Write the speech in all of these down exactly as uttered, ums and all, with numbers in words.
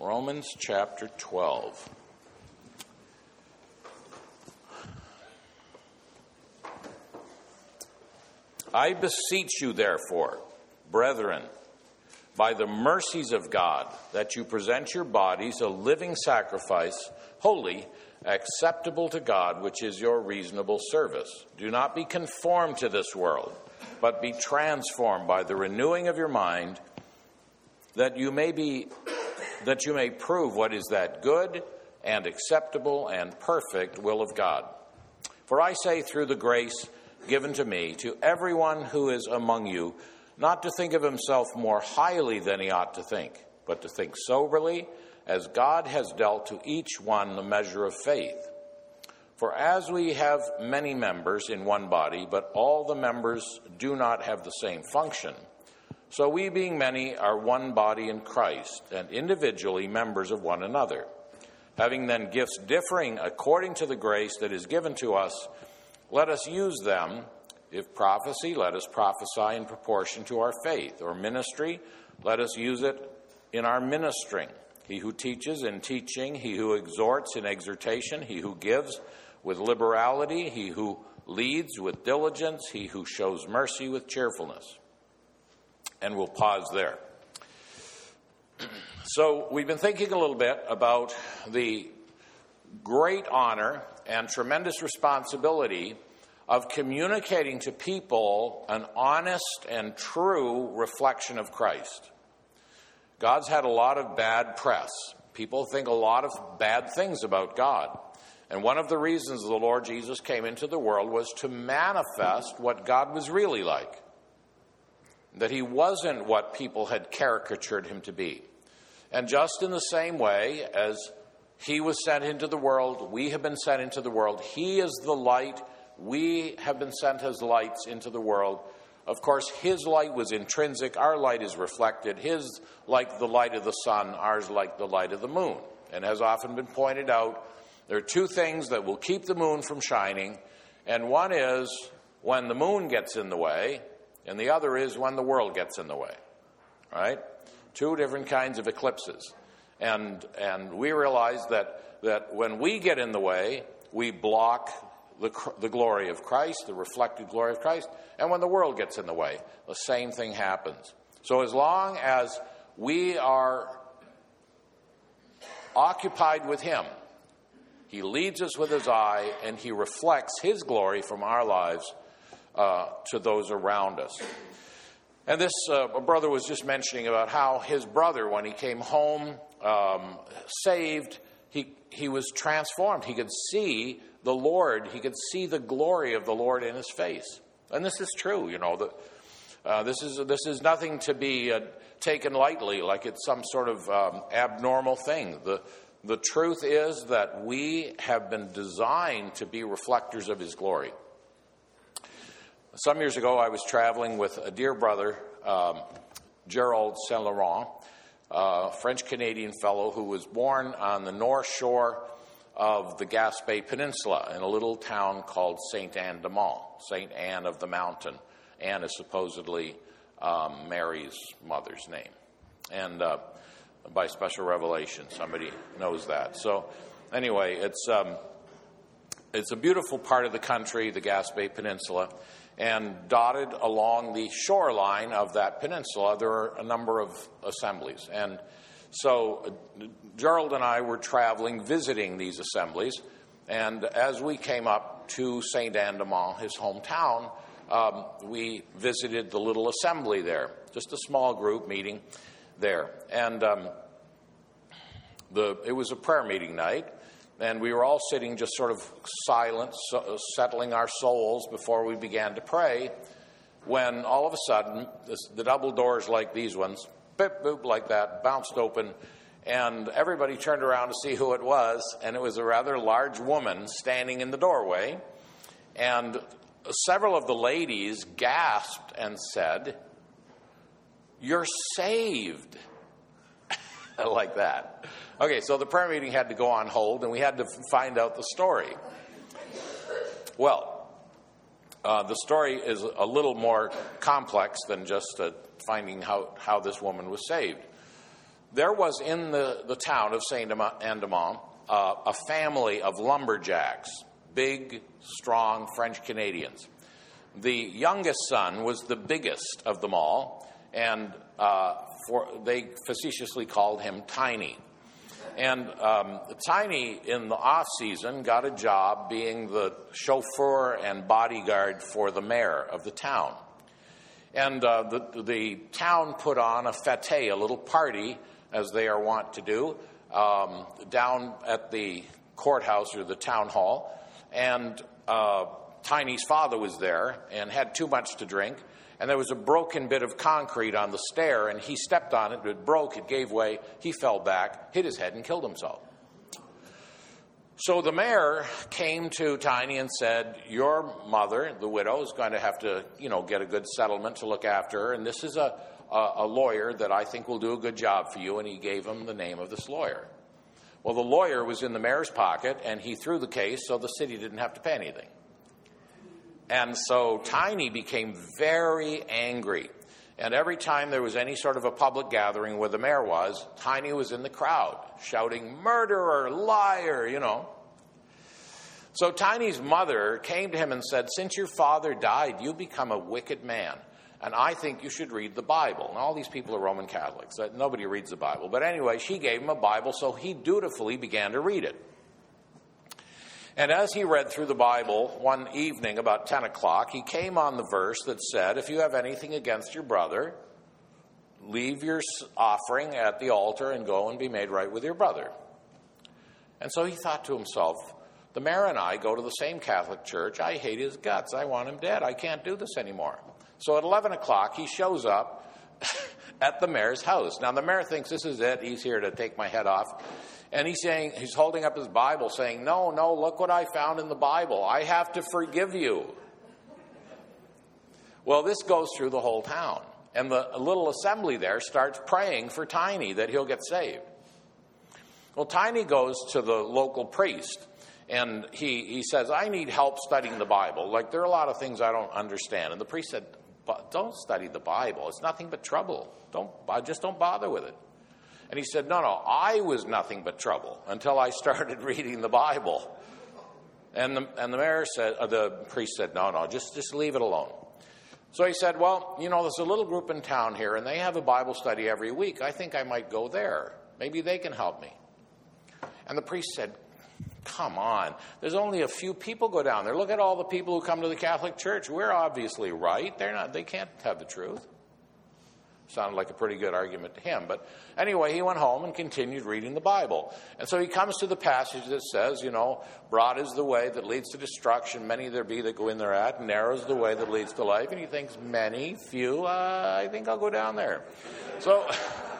Romans chapter twelve. I beseech you, therefore, brethren, by the mercies of God, that you present your bodies a living sacrifice, holy, acceptable to God, which is your reasonable service. Do not be conformed to this world, but be transformed by the renewing of your mind, that you may be, that you may prove what is that good and acceptable and perfect will of God. For I say through the grace given to me, to everyone who is among you, not to think of himself more highly than he ought to think, but to think soberly, as God has dealt to each one the measure of faith. For as we have many members in one body, but all the members do not have the same function, so we, being many, are one body in Christ, and individually members of one another. Having then gifts differing according to the grace that is given to us, let us use them. If prophecy, let us prophesy in proportion to our faith. Or ministry, let us use it in our ministering. He who teaches in teaching, he who exhorts in exhortation, he who gives with liberality, he who leads with diligence, he who shows mercy with cheerfulness. And we'll pause there. So we've been thinking a little bit about the great honor and tremendous responsibility of communicating to people an honest and true reflection of Christ. God's had a lot of bad press. People think a lot of bad things about God. And one of the reasons the Lord Jesus came into the world was to manifest what God was really like. That he wasn't what people had caricatured him to be. And just in the same way as he was sent into the world, we have been sent into the world. He is the light. We have been sent as lights into the world. Of course, his light was intrinsic. Our light is reflected. His like the light of the sun, ours like the light of the moon. And as often been pointed out, there are two things that will keep the moon from shining. And one is when the moon gets in the way, and the other is when the world gets in the way. Right? Two different kinds of eclipses. And and we realize that, that when we get in the way, we block the, the glory of Christ, the reflected glory of Christ. And when the world gets in the way, the same thing happens. So as long as we are occupied with him, he leads us with his eye, and he reflects his glory from our lives uh, to those around us. And this uh, brother was just mentioning about how his brother, when he came home um, saved, he, he was transformed. He could see the Lord. He could see the glory of the Lord in his face. And this is true, you know. The, uh, this is this is nothing to be uh, taken lightly, like it's some sort of um, abnormal thing. The, the truth is that we have been designed to be reflectors of his glory. Some years ago, I was traveling with a dear brother, um, Gerald Saint Laurent, a French-Canadian fellow who was born on the north shore of the Gaspé Peninsula in a little town called Saint Anne de Mont, Saint Anne of the Mountain. Anne is supposedly um, Mary's mother's name. And uh, by special revelation, somebody knows that. So anyway, it's um, it's a beautiful part of the country, the Gaspé Peninsula. And dotted along the shoreline of that peninsula, there are a number of assemblies. And so Gerald and I were traveling, visiting these assemblies. And as we came up to Saint Anne de Mont, his hometown, um, we visited the little assembly there, just a small group meeting there. And um, the it was a prayer meeting night. And we were all sitting just sort of silent, so, settling our souls before we began to pray, when all of a sudden, this, the double doors like these ones, boop, boop, like that, bounced open, and everybody turned around to see who it was, and it was a rather large woman standing in the doorway, and several of the ladies gasped and said, "You're saved," like that. Okay, so the prayer meeting had to go on hold, and we had to find out the story. Well, uh, the story is a little more complex than just uh, finding how, how this woman was saved. there was in the, the town of Saint-Andamont uh, a family of lumberjacks, big, strong French Canadians. The youngest son was the biggest of them all, and uh, for, they facetiously called him Tiny. And um, Tiny, in the off-season, got a job being the chauffeur and bodyguard for the mayor of the town. And uh, the, the town put on a fete, a little party, as they are wont to do, um, down at the courthouse or the town hall. And uh, Tiny's father was there and had too much to drink. And there was a broken bit of concrete on the stair, and he stepped on it. It broke. It gave way. He fell back, hit his head, and killed himself. So the mayor came to Tiny and said, your mother, the widow, is going to have to, you know, get a good settlement to look after her, and this is a, a, a lawyer that I think will do a good job for you, and he gave him the name of this lawyer. Well, the lawyer was in the mayor's pocket, and he threw the case so the city didn't have to pay anything. And so Tiny became very angry. And every time there was any sort of a public gathering where the mayor was, Tiny was in the crowd shouting, murderer, liar, you know. So Tiny's mother came to him and said, since your father died, you become a wicked man. And I think you should read the Bible. And all these people are Roman Catholics. Nobody reads the Bible. But anyway, she gave him a Bible, so he dutifully began to read it. And as he read through the Bible one evening about ten o'clock, he came on the verse that said, if you have anything against your brother, leave your offering at the altar and go and be made right with your brother. And so he thought to himself, the mayor and I go to the same Catholic church. I hate his guts. I want him dead. I can't do this anymore. So at eleven o'clock, he shows up at the mayor's house. Now, the mayor thinks this is it. He's here to take my head off. And he's saying, he's holding up his Bible saying, no, no, look what I found in the Bible. I have to forgive you. Well, this goes through the whole town. And the little assembly there starts praying for Tiny that he'll get saved. Well, Tiny goes to the local priest. And he, he says, I need help studying the Bible. Like, there are a lot of things I don't understand. And the priest said, but don't study the Bible. It's nothing but trouble. Don't, just don't bother with it. And he said, no, no, I was nothing but trouble until I started reading the Bible. And the, and the mayor said, uh, the priest said, no, no, just, just leave it alone. So he said, well, you know, there's a little group in town here, and they have a Bible study every week. I think I might go there. Maybe they can help me. And the priest said, come on. There's only a few people go down there. Look at all the people who come to the Catholic Church. We're obviously right. They're not. They can't have the truth. Sounded like a pretty good argument to him. But anyway, he went home and continued reading the Bible. And so he comes to the passage that says, you know, broad is the way that leads to destruction. Many there be that go in thereat. Narrow is the way that leads to life. And he thinks, many, few, uh, I think I'll go down there. So,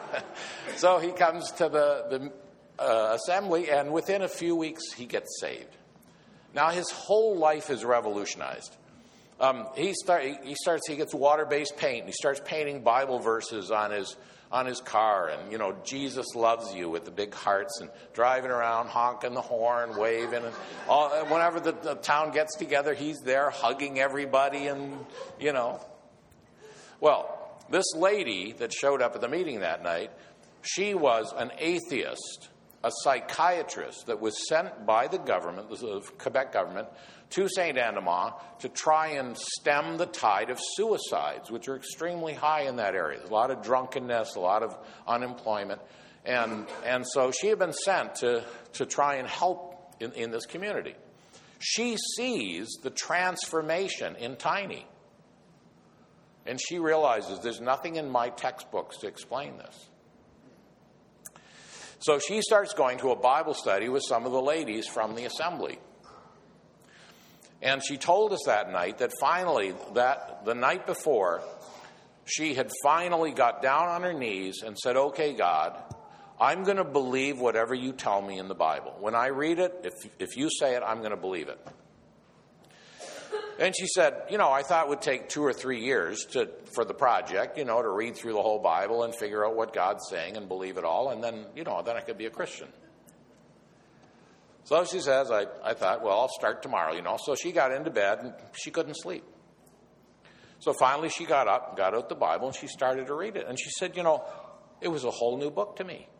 so he comes to the, the uh, assembly, and within a few weeks, he gets saved. Now, his whole life is revolutionized. Um, he, start, he starts. He gets water-based paint. And he starts painting Bible verses on his on his car, and you know, Jesus loves you with the big hearts, and driving around, honking the horn, waving, and all. Whenever the, the town gets together, he's there hugging everybody, and you know. Well, this lady that showed up at the meeting that night, she was an atheist, a psychiatrist that was sent by the government, the Quebec government, to Saint-Andamont to try and stem the tide of suicides, which are extremely high in that area. There's a lot of drunkenness, a lot of unemployment. And, and so she had been sent to, to try and help in, in this community. She sees the transformation in Tiny. And she realizes there's nothing in my textbooks to explain this. So she starts going to a Bible study with some of the ladies from the assembly. And she told us that night that finally, that the night before, she had finally got down on her knees and said, okay, God, I'm going to believe whatever you tell me in the Bible. When I read it, if, if you say it, I'm going to believe it. And she said, you know, I thought it would take two or three years to for the project, you know, to read through the whole Bible and figure out what God's saying and believe it all. And then, you know, then I could be a Christian. So she says, I, I thought, well, I'll start tomorrow, you know. So she got into bed, and she couldn't sleep. So finally she got up, got out the Bible, and she started to read it. And she said, you know, it was a whole new book to me.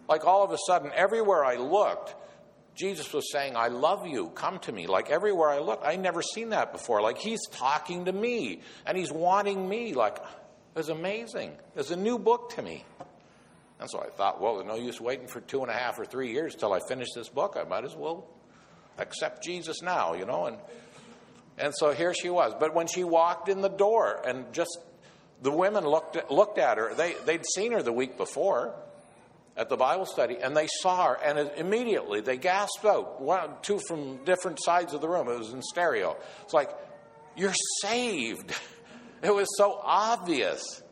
Like all of a sudden, everywhere I looked, Jesus was saying, I love you, come to me. Like everywhere I looked, I'd never seen that before. Like he's talking to me and he's wanting me. Like it was amazing. It was a new book to me. And so I thought, well, there's no use waiting for two and a half or three years till I finish this book. I might as well accept Jesus now, you know. And and so here she was. But when she walked in the door and just the women looked at, looked at her, they, they'd seen her the week before at the Bible study, and they saw her, and immediately they gasped out, one, two from different sides of the room. It was in stereo. It's like, you're saved. It was so obvious.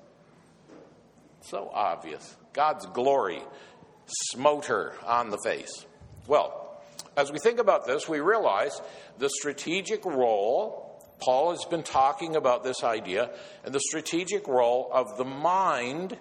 So obvious. God's glory smote her on the face. Well, as we think about this, we realize the strategic role, Paul has been talking about this idea, and the strategic role of the mind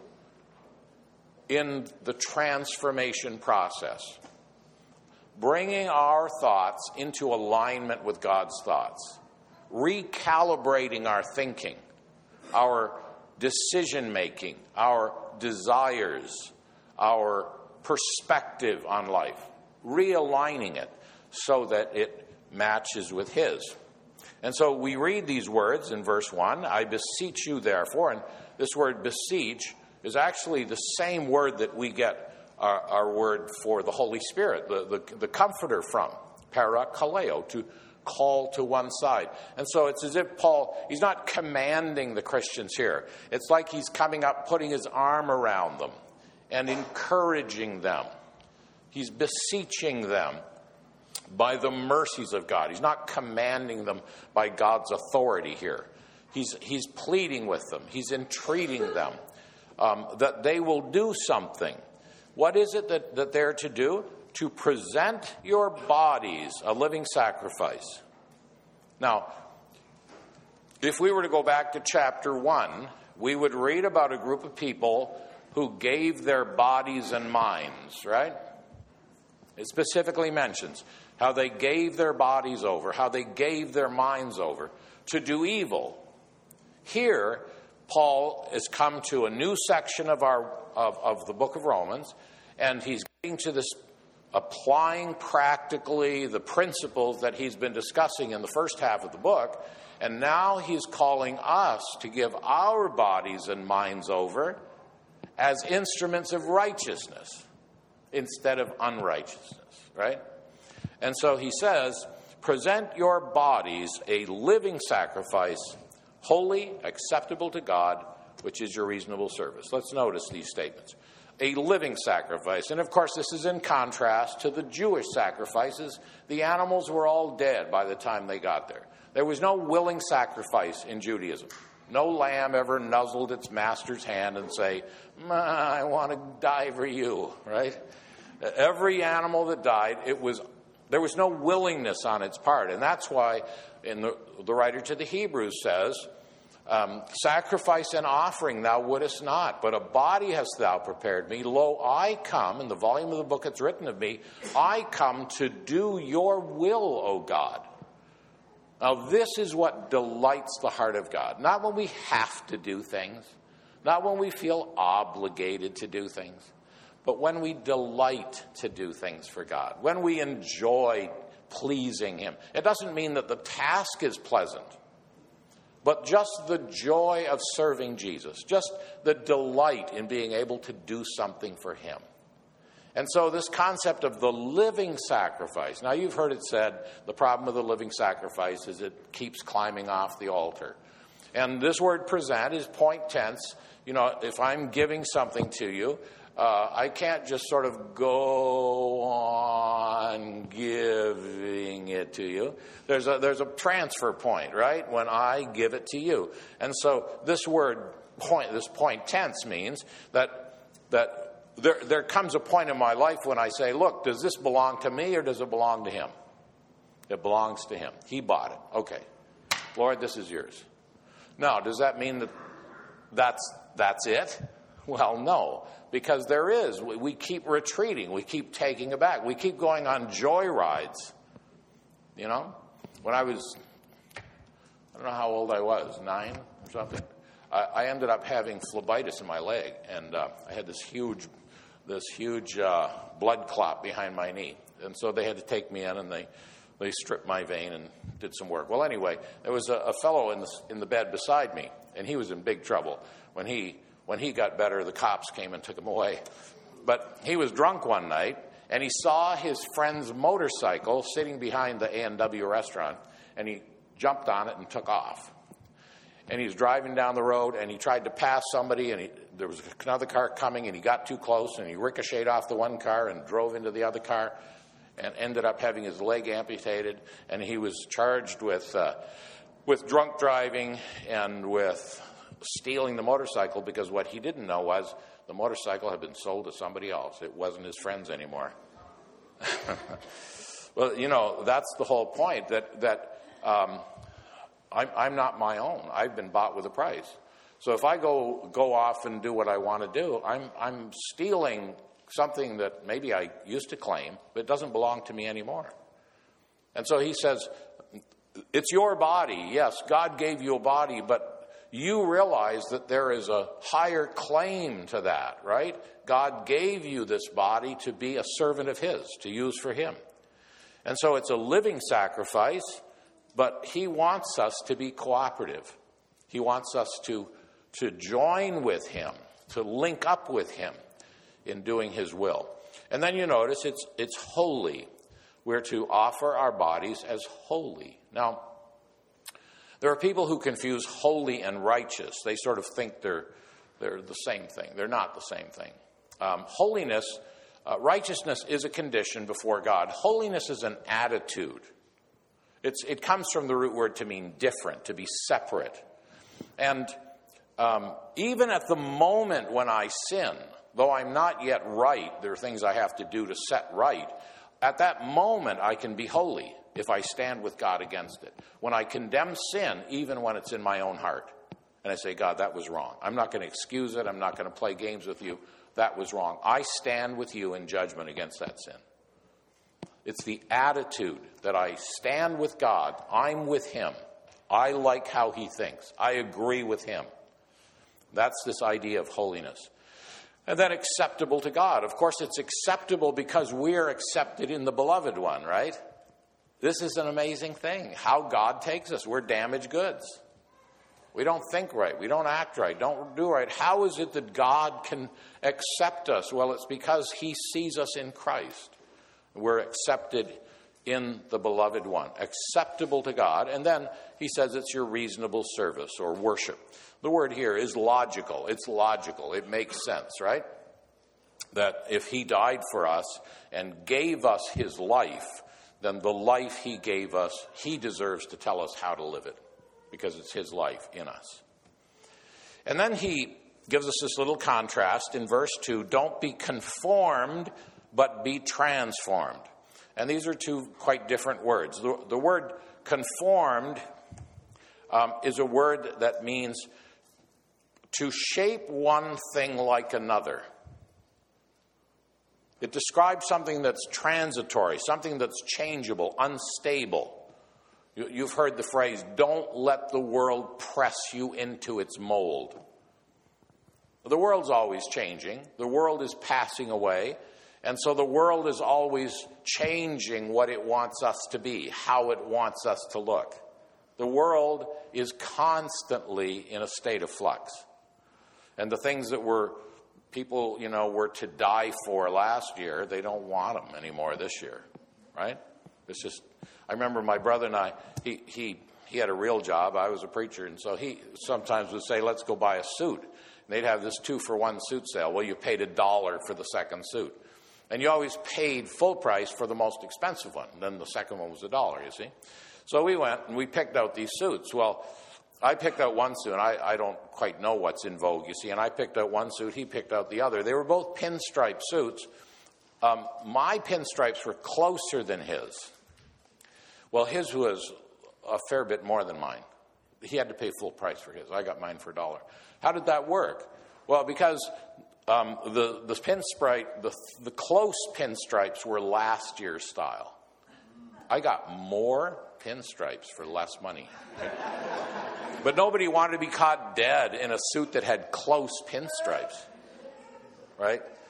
in the transformation process. Bringing our thoughts into alignment with God's thoughts. Recalibrating our thinking, our decision-making, our desires, our perspective on life. Realigning it so that it matches with His. And so we read these words in verse one, I beseech you therefore, and this word beseech is actually the same word that we get our, our word for the Holy Spirit, the, the, the comforter from, parakaleo, to call to one side. And so it's as if Paul, he's not commanding the Christians here. It's like he's coming up, putting his arm around them and encouraging them. He's beseeching them by the mercies of God. He's not commanding them by God's authority here. He's, he's pleading with them. He's entreating them. Um, that they will do something. What is it that, that they're to do? To present your bodies a living sacrifice. Now, if we were to go back to chapter one, we would read about a group of people who gave their bodies and minds, right? It specifically mentions how they gave their bodies over, how they gave their minds over to do evil. Here, Paul has come to a new section of our of, of the book of Romans, and he's getting to this applying practically the principles that he's been discussing in the first half of the book, and now he's calling us to give our bodies and minds over as instruments of righteousness instead of unrighteousness, right? And so he says, present your bodies a living sacrifice, holy, acceptable to God, which is your reasonable service. Let's notice these statements. A living sacrifice. And of course, this is in contrast to the Jewish sacrifices. The animals were all dead by the time they got there. There was no willing sacrifice in Judaism. No lamb ever nuzzled its master's hand and say, I want to die for you, right? Every animal that died, it was there was no willingness on its part. And that's why in the, the writer to the Hebrews says, um, sacrifice and offering thou wouldest not, but a body hast thou prepared me. Lo, I come, in the volume of the book that's written of me, I come to do your will, O God. Now this is what delights the heart of God. Not when we have to do things, not when we feel obligated to do things, but when we delight to do things for God, when we enjoy pleasing Him. It doesn't mean that the task is pleasant, but just the joy of serving Jesus, just the delight in being able to do something for Him. And so this concept of the living sacrifice, now you've heard it said, the problem with the living sacrifice is it keeps climbing off the altar. And this word present is point tense. You know, if I'm giving something to you, Uh, I can't just sort of go on giving it to you. There's a, there's a transfer point, right, when I give it to you. And so this word, point, this point tense means that that there, there comes a point in my life when I say, look, does this belong to me or does it belong to Him? It belongs to Him. He bought it. Okay. Lord, this is yours. Now, does that mean that that's, that's it? Well, no, because there is. We, we keep retreating. We keep taking it back. We keep going on joy rides. You know, when I was, I don't know how old I was, nine or something, I, I ended up having phlebitis in my leg. And uh, I had this huge this huge uh, blood clot behind my knee. And so they had to take me in, and they, they stripped my vein and did some work. Well, anyway, there was a, a fellow in the, in the bed beside me, and he was in big trouble. When he, when he got better, the cops came and took him away. But he was drunk one night, and he saw his friend's motorcycle sitting behind the A and W restaurant, and he jumped on it and took off. And he was driving down the road, and he tried to pass somebody, and he, there was another car coming, and he got too close, and he ricocheted off the one car and drove into the other car and ended up having his leg amputated. And he was charged with uh, with drunk driving and with stealing the motorcycle, because what he didn't know was the motorcycle had been sold to somebody else. It wasn't his friend's anymore. Well, you know, that's the whole point, that, that um, I'm, I'm not my own. I've been bought with a price. So if I go go off and do what I want to do, I'm I'm stealing something that maybe I used to claim, but it doesn't belong to me anymore. And so he says, it's your body. Yes, God gave you a body, but you realize that there is a higher claim to that, right? God gave you this body to be a servant of his, to use for him. And so it's a living sacrifice, but he wants us to be cooperative. He wants us to, to join with him, to link up with him in doing his will. And then you notice it's it's holy. We're to offer our bodies as holy. Now, there are people who confuse holy and righteous. They sort of think they're they're the same thing. They're not the same thing. Um, holiness, uh, righteousness is a condition before God. Holiness is an attitude. It's it comes from the root word to mean different, to be separate. And um, even at the moment when I sin, though I'm not yet right, there are things I have to do to set right. At that moment, I can be holy if I stand with God against it. When I condemn sin, even when it's in my own heart, and I say, God, that was wrong. I'm not going to excuse it. I'm not going to play games with you. That was wrong. I stand with you in judgment against that sin. It's the attitude that I stand with God. I'm with him. I like how he thinks. I agree with him. That's this idea of holiness. And then acceptable to God. Of course, it's acceptable because we're accepted in the beloved one, right? This is an amazing thing, how God takes us. We're damaged goods. We don't think right. We don't act right. Don't do right. How is it that God can accept us? Well, it's because he sees us in Christ. We're accepted in the beloved one. Acceptable to God. And then he says it's your reasonable service or worship. The word here is logical. It's logical. It makes sense, right? That if he died for us and gave us his life, then the life he gave us, he deserves to tell us how to live it, because it's his life in us. And then he gives us this little contrast in verse two. Don't be conformed, but be transformed. And these are two quite different words. The, the word conformed um, is a word that means to shape one thing like another. It describes something that's transitory, something that's changeable, unstable. You, you've heard the phrase, don't let the world press you into its mold. The world's always changing. The world is passing away. And so the world is always changing what it wants us to be, how it wants us to look. The world is constantly in a state of flux. And the things that were people, you know, were to die for last year, they don't want them anymore this year, right? It's just, I remember my brother and I, he he he had a real job. I was a preacher, and so he sometimes would say, let's go buy a suit. And they'd have this two-for-one suit sale. Well, you paid a dollar for the second suit. And you always paid full price for the most expensive one. And then the second one was a dollar, you see. So we went and we picked out these suits. Well, I picked out one suit, and I, I don't quite know what's in vogue, you see. And I picked out one suit, he picked out the other. They were both pinstripe suits. Um, my pinstripes were closer than his. Well, his was a fair bit more than mine. He had to pay full price for his. I got mine for a dollar. How did that work? Well, because um, the, the pinstripe, the, the close pinstripes were last year's style. I got more pinstripes for less money. Right? But nobody wanted to be caught dead in a suit that had close pinstripes, right?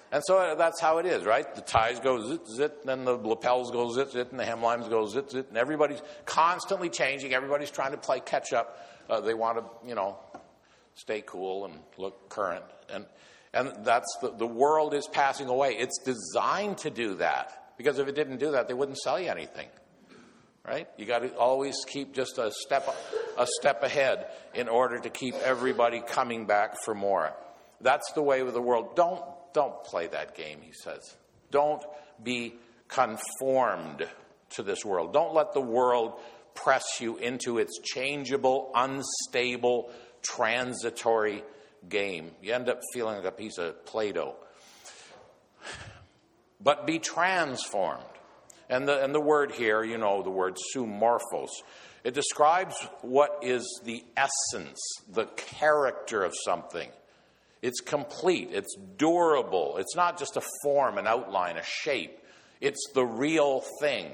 And so that's how it is, right? The ties go zit, zit, and then the lapels go zit, zit, and the hemlines go zit, zit, and everybody's constantly changing. Everybody's trying to play catch up. Uh, they want to, you know, stay cool and look current. And and that's the, the world is passing away. It's designed to do that, because if it didn't do that, they wouldn't sell you anything, right? You got to always keep just a step a step ahead in order to keep everybody coming back for more. That's the way of the world. Don't Don't play that game, he says. Don't be conformed to this world. Don't let the world press you into its changeable, unstable, transitory game. You end up feeling like a piece of Play-Doh. But be transformed. And the, and the word here, you know, the word zoomorphos. It describes what is the essence, the character of something. It's complete. It's durable. It's not just a form, an outline, a shape. It's the real thing.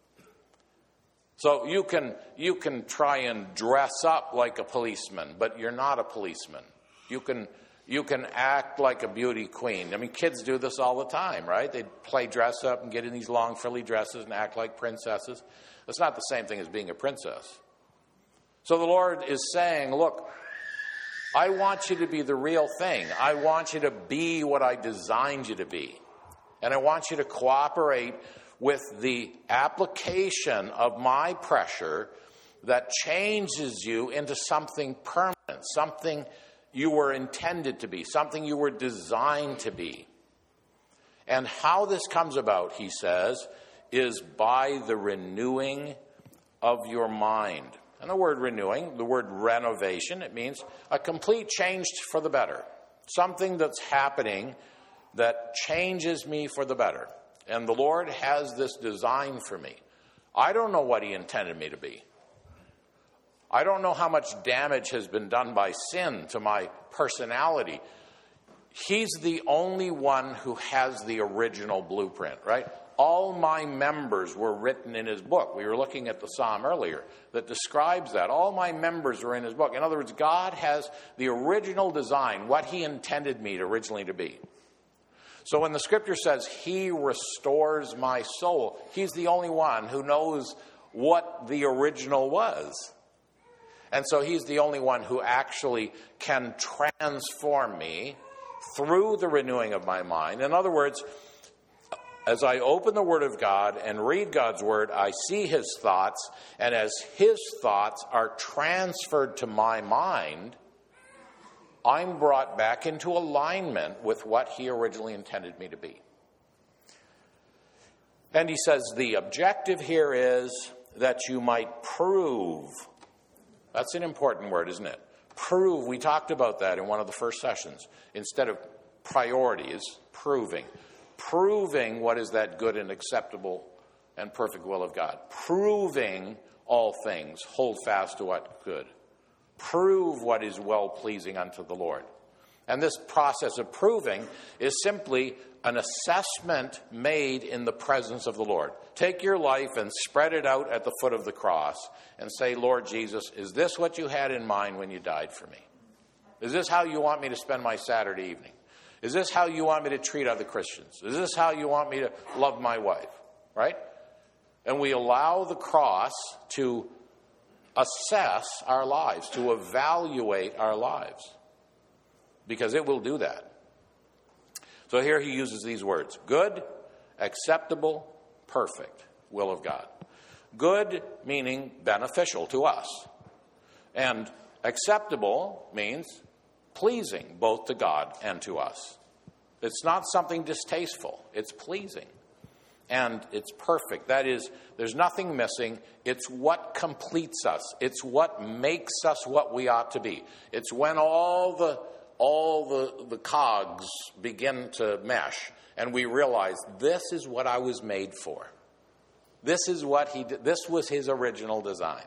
So you can you can try and dress up like a policeman, but you're not a policeman. You can you can act like a beauty queen. I mean, kids do this all the time, right? They play dress up and get in these long frilly dresses and act like princesses. That's not the same thing as being a princess. So the Lord is saying, look, I want you to be the real thing. I want you to be what I designed you to be. And I want you to cooperate with the application of my pressure that changes you into something permanent, something you were intended to be, something you were designed to be. And how this comes about, he says, is by the renewing of your mind. And the word renewing, the word renovation, it means a complete change for the better. Something that's happening that changes me for the better. And the Lord has this design for me. I don't know what he intended me to be. I don't know how much damage has been done by sin to my personality. He's the only one who has the original blueprint, right? All my members were written in his book. We were looking at the psalm earlier that describes that. All my members were in his book. In other words, God has the original design, what he intended me to originally to be. So when the scripture says he restores my soul, he's the only one who knows what the original was. And so he's the only one who actually can transform me through the renewing of my mind. In other words, as I open the Word of God and read God's Word, I see his thoughts, and as his thoughts are transferred to my mind, I'm brought back into alignment with what he originally intended me to be. And he says the objective here is that you might prove. That's an important word, isn't it? Prove. We talked about that in one of the first sessions. Instead of priorities, proving. Proving what is that good and acceptable and perfect will of God. Proving all things. Hold fast to what good. Prove what is well-pleasing unto the Lord. And this process of proving is simply an assessment made in the presence of the Lord. Take your life and spread it out at the foot of the cross and say, Lord Jesus, is this what you had in mind when you died for me? Is this how you want me to spend my Saturday evening? Is this how you want me to treat other Christians? Is this how you want me to love my wife? Right? And we allow the cross to assess our lives, to evaluate our lives. Because it will do that. So here he uses these words. Good, acceptable, perfect will of God. Good meaning beneficial to us. And acceptable means pleasing both to God and to us. It's not something distasteful. It's pleasing. And it's perfect. That is, there's nothing missing. It's what completes us. It's what makes us what we ought to be. It's when all the all the, the cogs begin to mesh and we realize this is what I was made for. This is what he did. This was his original design.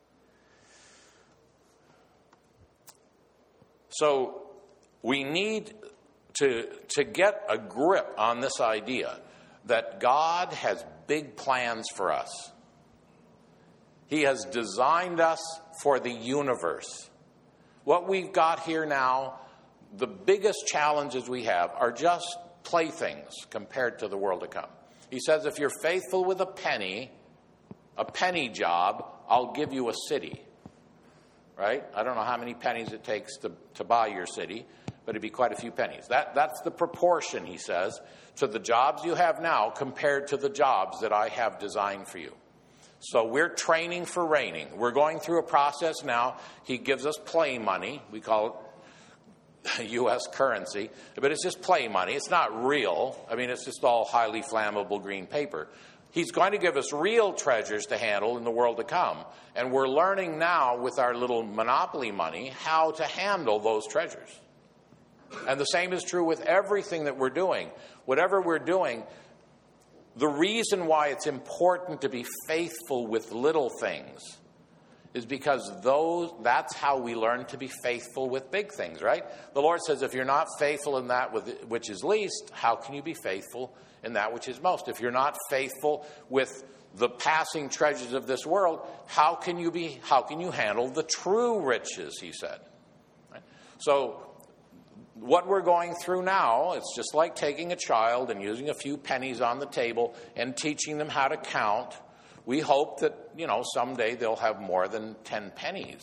So we need to, to get a grip on this idea that God has big plans for us. He has designed us for the universe. What we've got here now, the biggest challenges we have are just playthings compared to the world to come. He says, if you're faithful with a penny, a penny job, I'll give you a city. Right? I don't know how many pennies it takes to, to buy your city, but it'd be quite a few pennies. That, that's the proportion, he says, to the jobs you have now compared to the jobs that I have designed for you. So we're training for reigning. We're going through a process now. He gives us play money. We call it U S currency, but it's just play money. It's not real. I mean, it's just all highly flammable green paper. He's going to give us real treasures to handle in the world to come. And we're learning now with our little monopoly money how to handle those treasures. And the same is true with everything that we're doing. Whatever we're doing, the reason why it's important to be faithful with little things is because those that's how we learn to be faithful with big things, right? The Lord says, if you're not faithful in that which is least, how can you be faithful in that which is most? If you're not faithful with the passing treasures of this world, how can you be? How can you handle the true riches? He said. Right? So, what we're going through now, it's just like taking a child and using a few pennies on the table and teaching them how to count. We hope that, you know, someday they'll have more than ten pennies.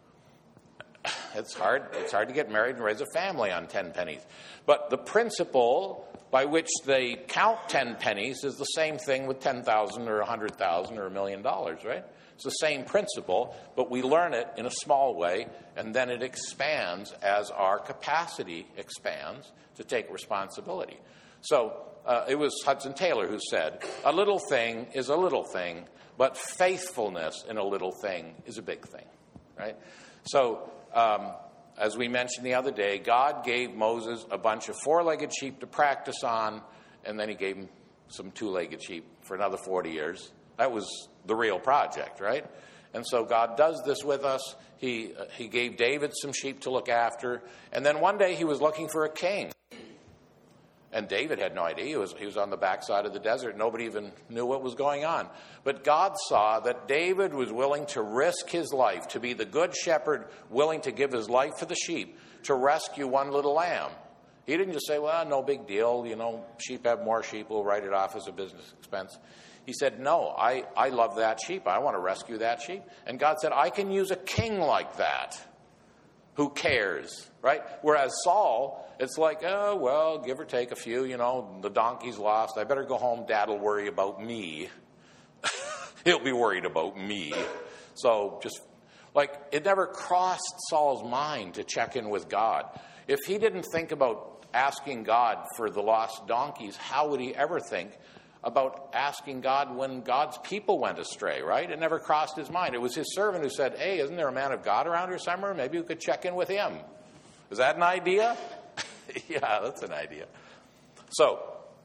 It's hard. It's hard to get married and raise a family on ten pennies. But the principle by which they count ten pennies is the same thing with ten thousand or one hundred thousand or a million dollars, right? It's the same principle, but we learn it in a small way, and then it expands as our capacity expands to take responsibility. So uh, it was Hudson Taylor who said, a little thing is a little thing, but faithfulness in a little thing is a big thing, right? So um, as we mentioned the other day, God gave Moses a bunch of four-legged sheep to practice on, and then he gave him some two-legged sheep for another forty years. That was the real project, right? And so God does this with us. He uh, he gave David some sheep to look after. And then one day he was looking for a king. And David had no idea. He was, he was on the backside of the desert. Nobody even knew what was going on. But God saw that David was willing to risk his life, to be the good shepherd, willing to give his life for the sheep, to rescue one little lamb. He didn't just say, well, no big deal. You know, sheep have more sheep. We'll write it off as a business expense. He said, no, I, I love that sheep. I want to rescue that sheep. And God said, I can use a king like that who cares, right? Whereas Saul, it's like, oh, well, give or take a few, you know, the donkey's lost. I better go home. Dad will worry about me. He'll be worried about me. So just like it never crossed Saul's mind to check in with God. If he didn't think about asking God for the lost donkeys, how would he ever think about asking God when God's people went astray, right? It never crossed his mind. It was his servant who said, hey, isn't there a man of God around here somewhere? Maybe we could check in with him. Is that an idea? Yeah, that's an idea. So,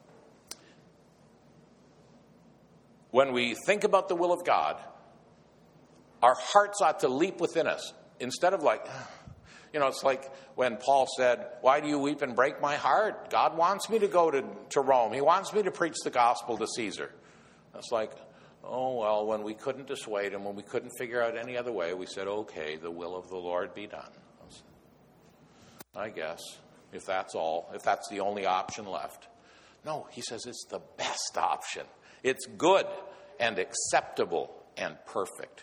when we think about the will of God, our hearts ought to leap within us. Instead of like, you know, it's like when Paul said, why do you weep and break my heart? God wants me to go to, to Rome. He wants me to preach the gospel to Caesar. It's like, oh, well, when we couldn't dissuade him, when we couldn't figure out any other way, we said, okay, the will of the Lord be done. I guess, if that's all, if that's the only option left. No, he says it's the best option. It's good and acceptable and perfect.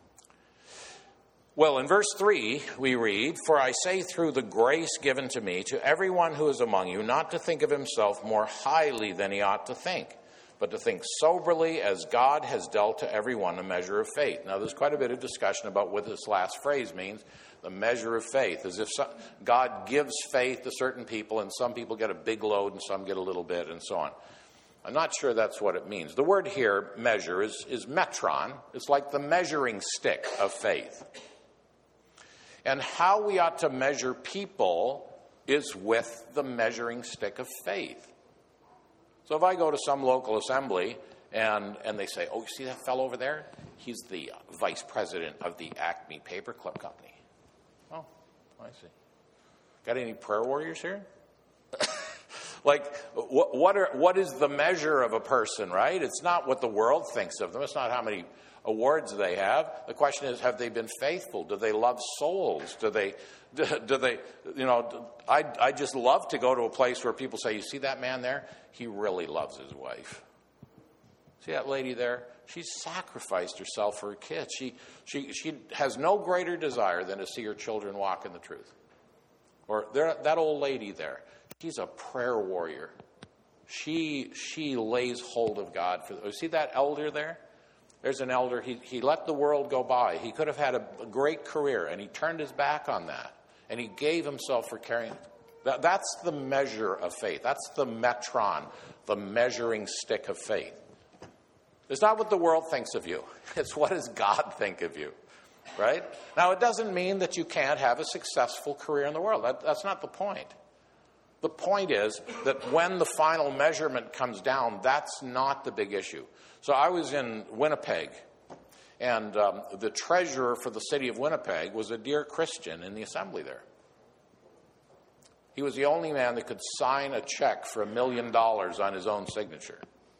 Well, in verse three, we read, for I say through the grace given to me to everyone who is among you, not to think of himself more highly than he ought to think, but to think soberly as God has dealt to everyone a measure of faith. Now, there's quite a bit of discussion about what this last phrase means, the measure of faith, as if some, God gives faith to certain people, and some people get a big load and some get a little bit, and so on. I'm not sure that's what it means. The word here, measure, is, is metron. It's like the measuring stick of faith. And how we ought to measure people is with the measuring stick of faith. So if I go to some local assembly and, and they say, oh, you see that fellow over there? He's the vice president of the Acme Paperclip Company. Oh, I see. Got any prayer warriors here? Like, what, what, are, what is the measure of a person, right? It's not what the world thinks of them. It's not how many awards they have. The question is, have they been faithful? Do they love souls? Do they, do, do they, you know, I, I just love to go to a place where people say, you see that man there? He really loves his wife. See that lady there? She's sacrificed herself for her kids. She, she, she has no greater desire than to see her children walk in the truth. Or there, that old lady there, she's a prayer warrior. She, she lays hold of God. For, see that elder there? There's an elder. He, he let the world go by. He could have had a, a great career, and he turned his back on that. And he gave himself for carrying. That, that's the measure of faith. That's the metron, the measuring stick of faith. It's not what the world thinks of you. It's what does God think of you, right? Now, it doesn't mean that you can't have a successful career in the world. That, that's not the point. The point is that when the final measurement comes down, that's not the big issue. So I was in Winnipeg, and um, the treasurer for the city of Winnipeg was a dear Christian in the assembly there. He was the only man that could sign a check for a million dollars on his own signature.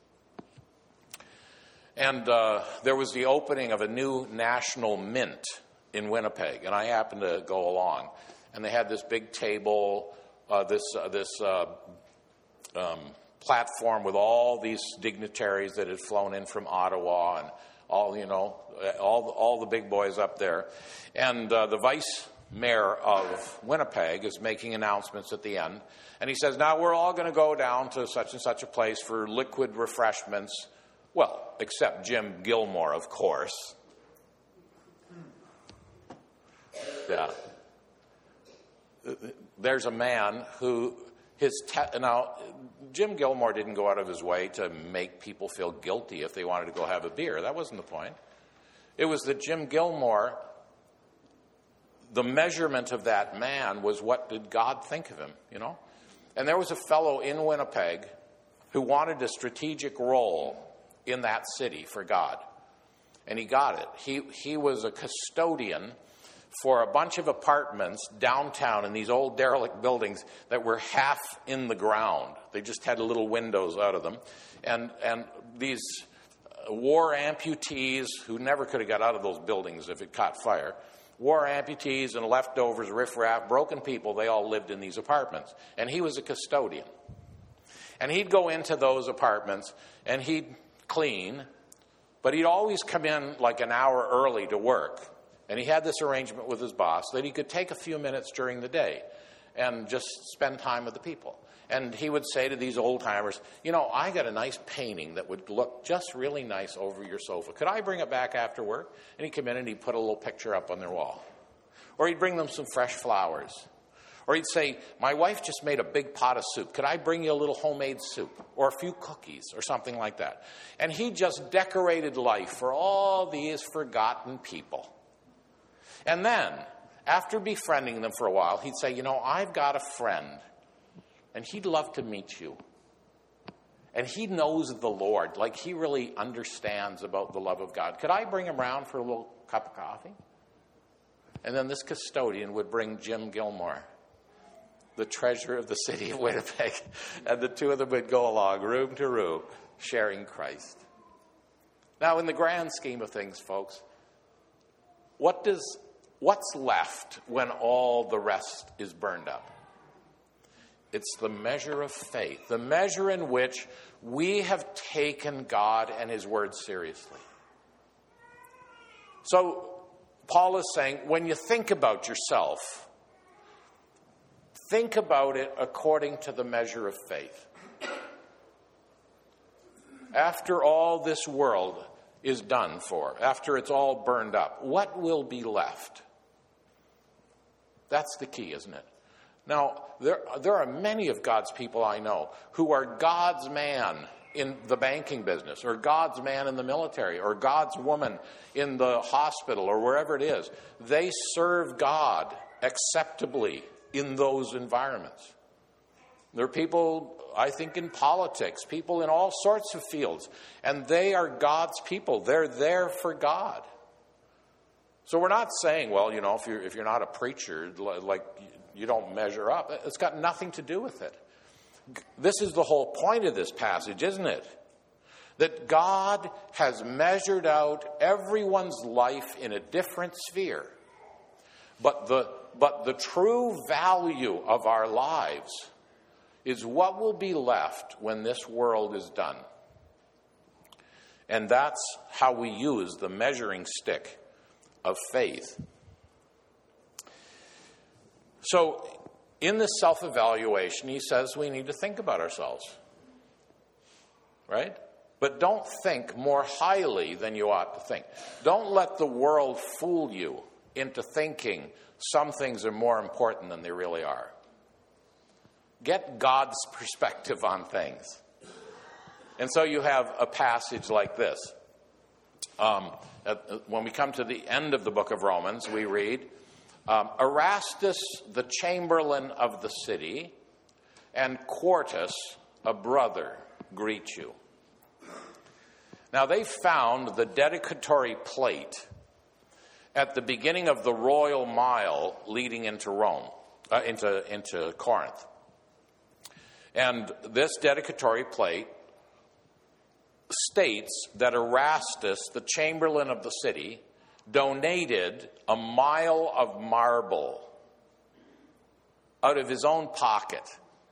And uh, there was the opening of a new national mint in Winnipeg, and I happened to go along. And they had this big table, uh, this uh, this uh, um, platform with all these dignitaries that had flown in from Ottawa, and all you know, all all the big boys up there. And uh, the vice mayor of Winnipeg is making announcements at the end, and he says, "Now we're all going to go down to such and such a place for liquid refreshments." Well, except Jim Gilmore, of course. Yeah. There's a man who, his te- now, Jim Gilmore didn't go out of his way to make people feel guilty if they wanted to go have a beer. That wasn't the point. It was that Jim Gilmore, the measurement of that man was what did God think of him, you know? And there was a fellow in Winnipeg who wanted a strategic role in that city for God. And he got it. He he was a custodian for a bunch of apartments downtown in these old derelict buildings that were half in the ground. They just had little windows out of them. And and these war amputees who never could have got out of those buildings if it caught fire, war amputees and leftovers, riffraff, broken people, they all lived in these apartments. And he was a custodian. And he'd go into those apartments and he'd clean, but he'd always come in like an hour early to work. And he had this arrangement with his boss that he could take a few minutes during the day and just spend time with the people. And he would say to these old-timers, you know, I got a nice painting that would look just really nice over your sofa. Could I bring it back after work? And he'd come in and he'd put a little picture up on their wall. Or he'd bring them some fresh flowers. Or he'd say, my wife just made a big pot of soup. Could I bring you a little homemade soup? Or a few cookies or something like that. And he just decorated life for all these forgotten people. And then, after befriending them for a while, he'd say, you know, I've got a friend, and he'd love to meet you. And he knows the Lord, like he really understands about the love of God. Could I bring him around for a little cup of coffee? And then this custodian would bring Jim Gilmore, the treasurer of the city of Winnipeg, and the two of them would go along room to room, sharing Christ. Now, in the grand scheme of things, folks, what does what's left when all the rest is burned up? It's the measure of faith, the measure in which we have taken God and his word seriously. So, Paul is saying, when you think about yourself, think about it according to the measure of faith. After all this world is done for, after it's all burned up, what will be left? That's the key, isn't it? Now, there, there are many of God's people I know who are God's man in the banking business, or God's man in the military, or God's woman in the hospital, or wherever it is. They serve God acceptably in those environments. There are people, I think, in politics, people in all sorts of fields, and they are God's people. They're there for God. So we're not saying, well, you know, if you're, if you're not a preacher, like you don't measure up. It's got nothing to do with it. This is the whole point of this passage, isn't it? That God has measured out everyone's life in a different sphere. But the, but the true value of our lives is what will be left when this world is done. And that's how we use the measuring stick of faith. So, in this self-evaluation, he says we need to think about ourselves. Right? But don't think more highly than you ought to think. Don't let the world fool you into thinking some things are more important than they really are. Get God's perspective on things. And so you have a passage like this. Um, when we come to the end of the book of Romans, we read, um, Erastus, the chamberlain of the city, and Quartus, a brother, greet you. Now, they found the dedicatory plate at the beginning of the royal mile leading into Rome, uh, into, into Corinth. And this dedicatory plate states that Erastus, the chamberlain of the city, donated a mile of marble out of his own pocket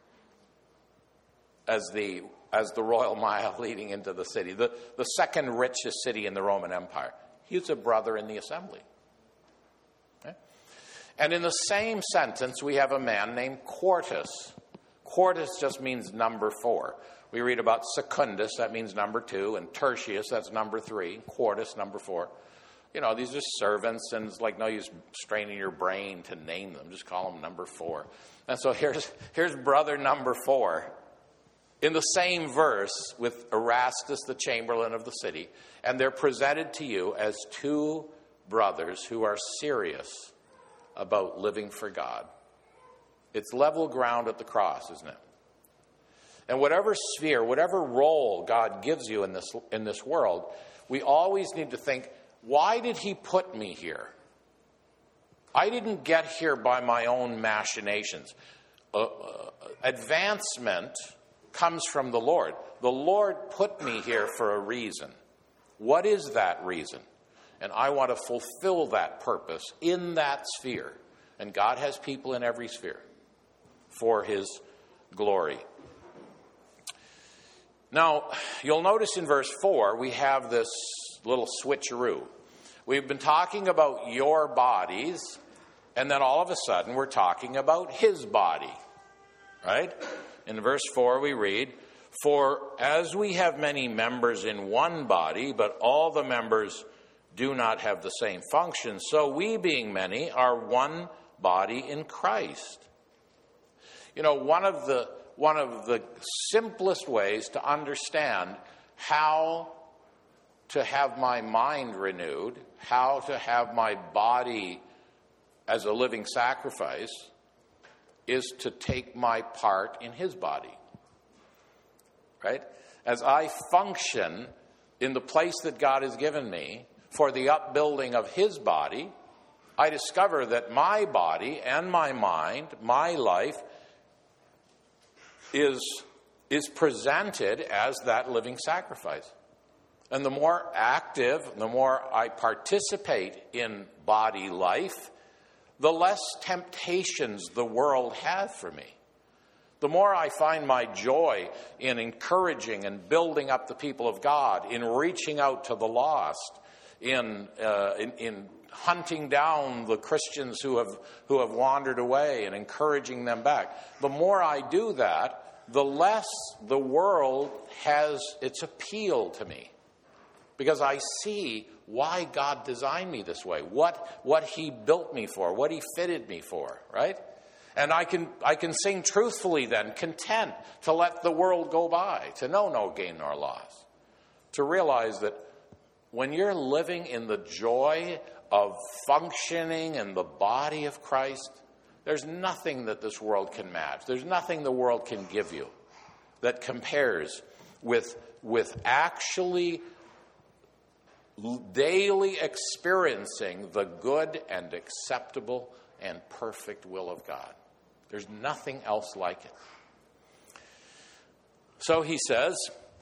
as the as the royal mile leading into the city, the, the second richest city in the Roman Empire. He's a brother in the assembly. Okay? And in the same sentence, we have a man named Quartus. Quartus just means number four. We read about Secundus, that means number two, and Tertius, that's number three, Quartus, number four. You know, these are servants, and it's like no use straining your brain to name them. Just call them number four. And so here's, here's brother number four in the same verse with Erastus, the chamberlain of the city, and they're presented to you as two brothers who are serious about living for God. It's level ground at the cross, isn't it? And whatever sphere, whatever role God gives you in this in this world, we always need to think, why did he put me here? I didn't get here by my own machinations. Uh, uh, advancement comes from the Lord. The Lord put me here for a reason. What is that reason? And I want to fulfill that purpose in that sphere. And God has people in every sphere for his glory. Now, you'll notice in verse four, we have this little switcheroo. We've been talking about your bodies, and then all of a sudden we're talking about his body. Right? In verse four we read, For as we have many members in one body, but all the members do not have the same function, so we, being many, are one body in Christ. You know, one of the one of the simplest ways to understand how to have my mind renewed, how to have my body as a living sacrifice, is to take my part in his body. Right? As I function in the place that God has given me for the upbuilding of his body, I discover that my body and my mind, my life, is, is presented as that living sacrifice. And the more active, the more I participate in body life, the less temptations the world has for me. The more I find my joy in encouraging and building up the people of God, in reaching out to the lost, in, uh, in, in hunting down the Christians who have, who have wandered away and encouraging them back. The more I do that, the less the world has its appeal to me. Because I see why God designed me this way, what, what he built me for, what he fitted me for, right? And I can, I can sing truthfully then, content to let the world go by, to know no gain nor loss. To realize that when you're living in the joy of functioning in the body of Christ, there's nothing that this world can match. There's nothing the world can give you that compares with, with actually daily experiencing the good and acceptable and perfect will of God. There's nothing else like it. So he says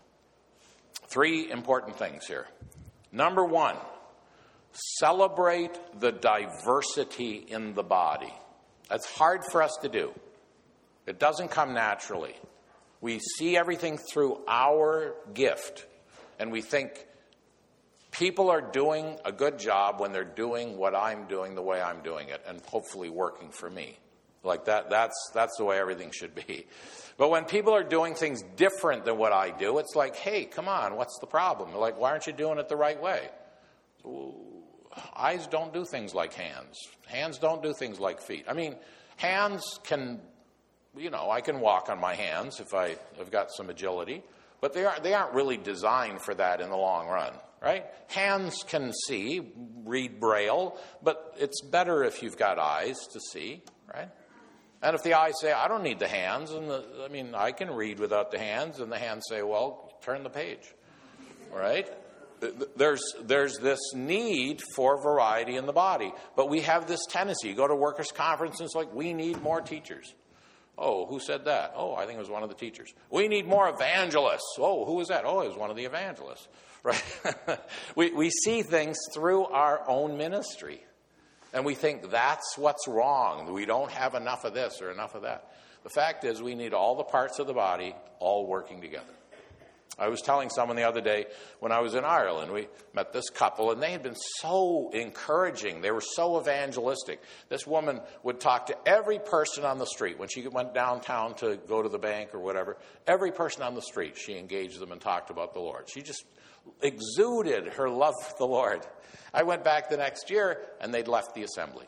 three important things here. Number one, celebrate the diversity in the body. That's hard for us to do. It doesn't come naturally. We see everything through our gift, and we think people are doing a good job when they're doing what I'm doing the way I'm doing it, and hopefully working for me. Like that, that's, that's the way everything should be. But when people are doing things different than what I do, it's like, hey, come on, what's the problem? They're like, why aren't you doing it the right way? So, eyes don't do things like hands. Hands don't do things like feet. I mean, hands can, you know, I can walk on my hands if I have got some agility, but they aren't, they aren't really designed for that in the long run, right? Hands can see, read Braille, but it's better if you've got eyes to see, right? And if the eyes say, I don't need the hands, and the, I mean, I can read without the hands, and the hands say, well, turn the page, right? There's, there's this need for variety in the body, but we have this tendency. You go to workers' conference, and it's like, we need more teachers. Oh, who said that? Oh, I think it was one of the teachers. We need more evangelists. Oh, who was that? Oh, it was one of the evangelists, right? we, we see things through our own ministry. And we think that's what's wrong. We don't have enough of this or enough of that. The fact is we need all the parts of the body all working together. I was telling someone the other day when I was in Ireland, we met this couple, and they had been so encouraging. They were so evangelistic. This woman would talk to every person on the street. When she went downtown to go to the bank or whatever, every person on the street, she engaged them and talked about the Lord. She just exuded her love for the Lord. I went back the next year, and they'd left the assembly.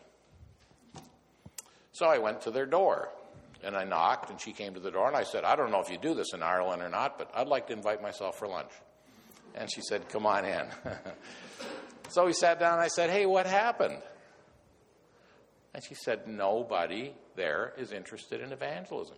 So I went to their door, and I knocked, and she came to the door, and I said, I don't know if you do this in Ireland or not, but I'd like to invite myself for lunch. And she said, come on in. So we sat down, and I said, hey, what happened? And she said, nobody there is interested in evangelism.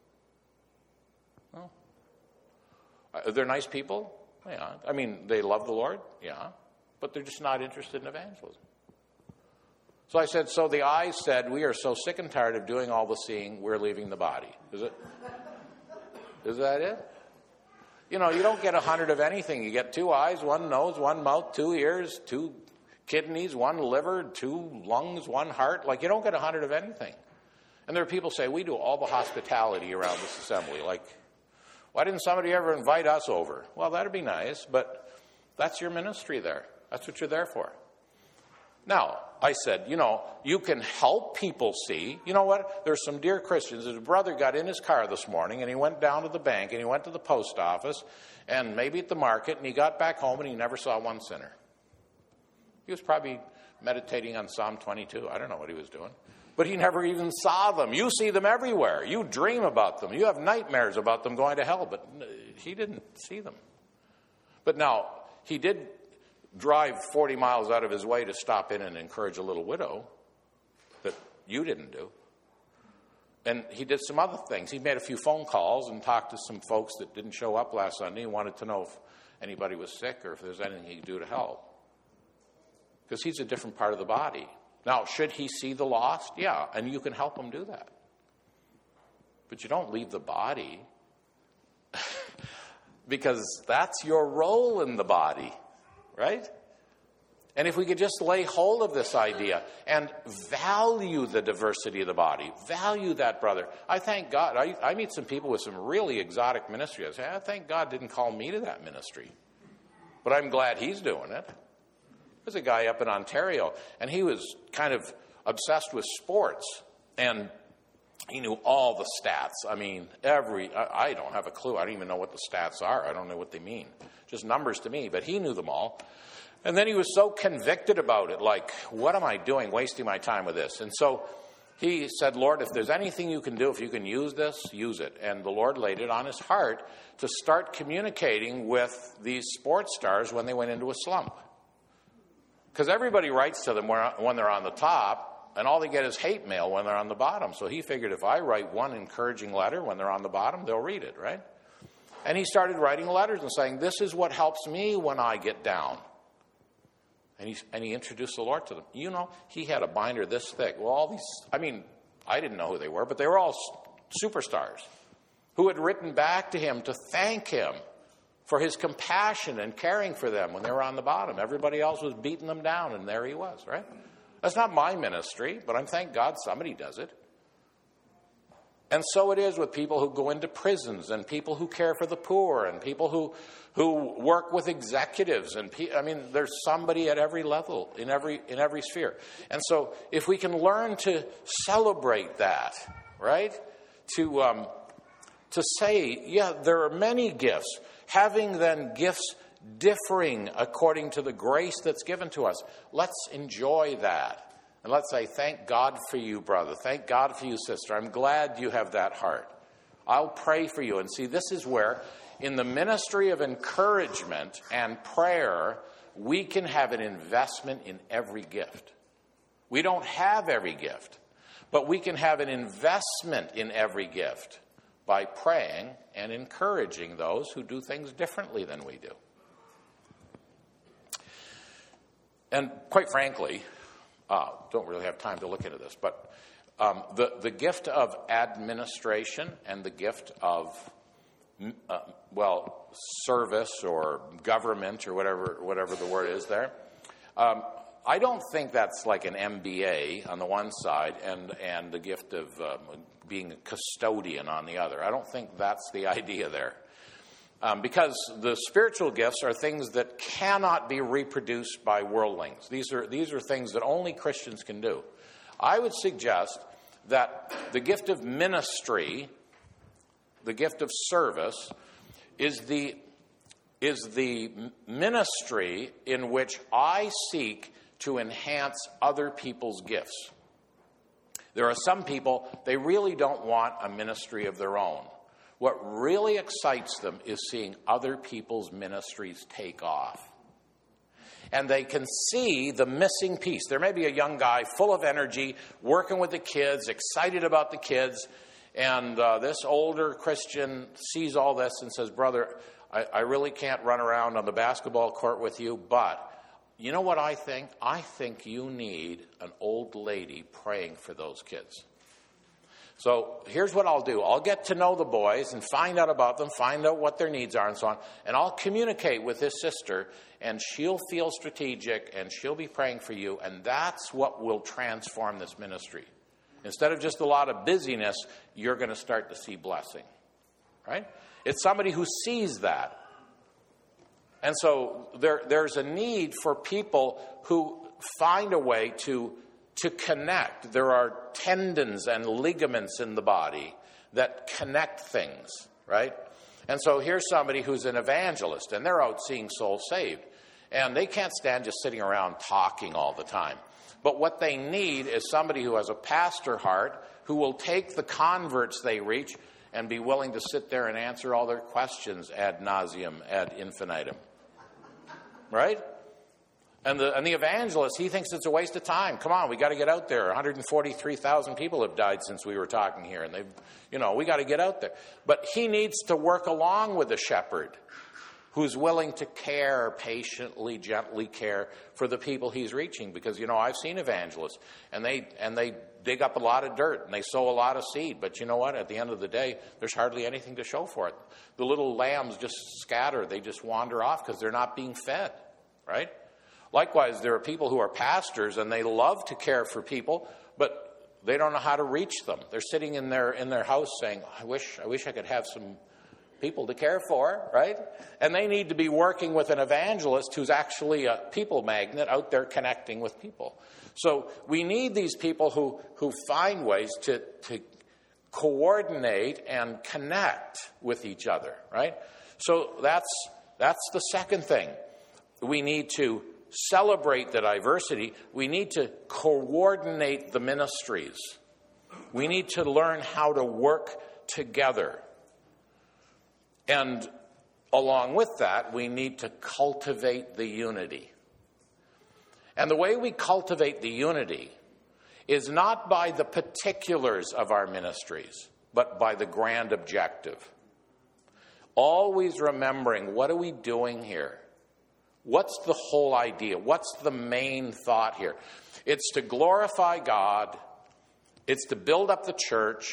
Oh. Are they nice people? Yeah. I mean, they love the Lord? Yeah. But they're just not interested in evangelism. So I said, so the eyes said, we are so sick and tired of doing all the seeing, we're leaving the body. Is it? Is that it? You know, you don't get a hundred of anything. You get two eyes, one nose, one mouth, two ears, two kidneys, one liver, two lungs, one heart. Like, you don't get a hundred of anything. And there are people say, we do all the hospitality around this assembly. Like, why didn't somebody ever invite us over? Well, that'd be nice, but that's your ministry there. That's what you're there for. Now, I said, you know, you can help people see. You know what? There's some dear Christians. His brother got in his car this morning, and he went down to the bank, and he went to the post office, and maybe at the market, and he got back home, and he never saw one sinner. He was probably meditating on Psalm twenty-two. I don't know what he was doing. But he never even saw them. You see them everywhere. You dream about them. You have nightmares about them going to hell, but he didn't see them. But now, he did drive forty miles out of his way to stop in and encourage a little widow that you didn't do. And he did some other things. He made a few phone calls and talked to some folks that didn't show up last Sunday and wanted to know if anybody was sick or if there's anything he could do to help. Because he's a different part of the body. Now, should he see the lost? Yeah, and you can help him do that. But you don't leave the body because that's your role in the body. Right? And if we could just lay hold of this idea and value the diversity of the body, value that brother. I thank God. I, I meet some people with some really exotic ministry. I say, I thank God didn't call me to that ministry. But I'm glad he's doing it. There's a guy up in Ontario, and he was kind of obsessed with sports. And he knew all the stats. I mean, every, I, I don't have a clue. I don't even know what the stats are. I don't know what they mean. Just numbers to me, but he knew them all. And then he was so convicted about it, like, what am I doing, wasting my time with this? And so he said, Lord, if there's anything you can do, if you can use this, use it. And the Lord laid it on his heart to start communicating with these sports stars when they went into a slump. Because everybody writes to them when they're on the top, and all they get is hate mail when they're on the bottom. So he figured if I write one encouraging letter when they're on the bottom, they'll read it, right? And he started writing letters and saying, this is what helps me when I get down. And he, and he introduced the Lord to them. You know, he had a binder this thick. Well, all these, I mean, I didn't know who they were, but they were all superstars. who had written back to him to thank him for his compassion and caring for them when they were on the bottom. Everybody else was beating them down, and there he was, right? That's not my ministry, but I'm thank God somebody does it. And so it is with people who go into prisons and people who care for the poor and people who who work with executives. And pe- I mean, there's somebody at every level, in every in every sphere. And so if we can learn to celebrate that, right? To um, to say, yeah, there are many gifts. Having then gifts differing according to the grace that's given to us. Let's enjoy that. And let's say, thank God for you, brother. Thank God for you, sister. I'm glad you have that heart. I'll pray for you. And see, this is where, in the ministry of encouragement and prayer, we can have an investment in every gift. We don't have every gift, but we can have an investment in every gift by praying and encouraging those who do things differently than we do. And quite frankly, uh, don't really have time to look into this, but um, the, the gift of administration and the gift of, uh, well, service or government or whatever whatever the word is there, um, I don't think that's like an M B A on the one side and, and the gift of um, being a custodian on the other. I don't think that's the idea there. Um, because the spiritual gifts are things that cannot be reproduced by worldlings. These are, these are things that only Christians can do. I would suggest that the gift of ministry, the gift of service, is the, is the ministry in which I seek to enhance other people's gifts. There are some people, they really don't want a ministry of their own. What really excites them is seeing other people's ministries take off. And they can see the missing piece. There may be a young guy full of energy, working with the kids, excited about the kids, and uh, this older Christian sees all this and says, brother, I, I really can't run around on the basketball court with you, but you know what I think? I think you need an old lady praying for those kids. So here's what I'll do. I'll get to know the boys and find out about them, find out what their needs are and so on, and I'll communicate with this sister, and she'll feel strategic, and she'll be praying for you, and that's what will transform this ministry. Instead of just a lot of busyness, you're going to start to see blessing, right? It's somebody who sees that. And so there, there's a need for people who find a way to To connect. There are tendons and ligaments in the body that connect things, right? And so here's somebody who's an evangelist, and they're out seeing souls saved. And they can't stand just sitting around talking all the time. But what they need is somebody who has a pastor heart, who will take the converts they reach and be willing to sit there and answer all their questions ad nauseum, ad infinitum. Right? And the, and the evangelist, he thinks it's a waste of time. Come on, we got to get out there. one hundred forty-three thousand people have died since we were talking here. And they've, you know, we got to get out there. But he needs to work along with the shepherd who's willing to care, patiently, gently care for the people he's reaching. Because, you know, I've seen evangelists, and they and they dig up a lot of dirt, and they sow a lot of seed. But you know what? At the end of the day, there's hardly anything to show for it. The little lambs just scatter. They just wander off because they're not being fed, right? Likewise, there are people who are pastors, and they love to care for people, but they don't know how to reach them. They're sitting in their in their house saying, I wish I wish I could have some people to care for, right? And they need to be working with an evangelist who's actually a people magnet out there connecting with people. So we need these people who, who find ways to, to coordinate and connect with each other, right? So that's that's the second thing. We need to celebrate the diversity. We need to coordinate the ministries. We need to learn how to work together. And along with that, we need to cultivate the unity. And the way we cultivate the unity is not by the particulars of our ministries, but by the grand objective. Always remembering, what are we doing here? What's the whole idea? What's the main thought here? It's to glorify God. It's to build up the church.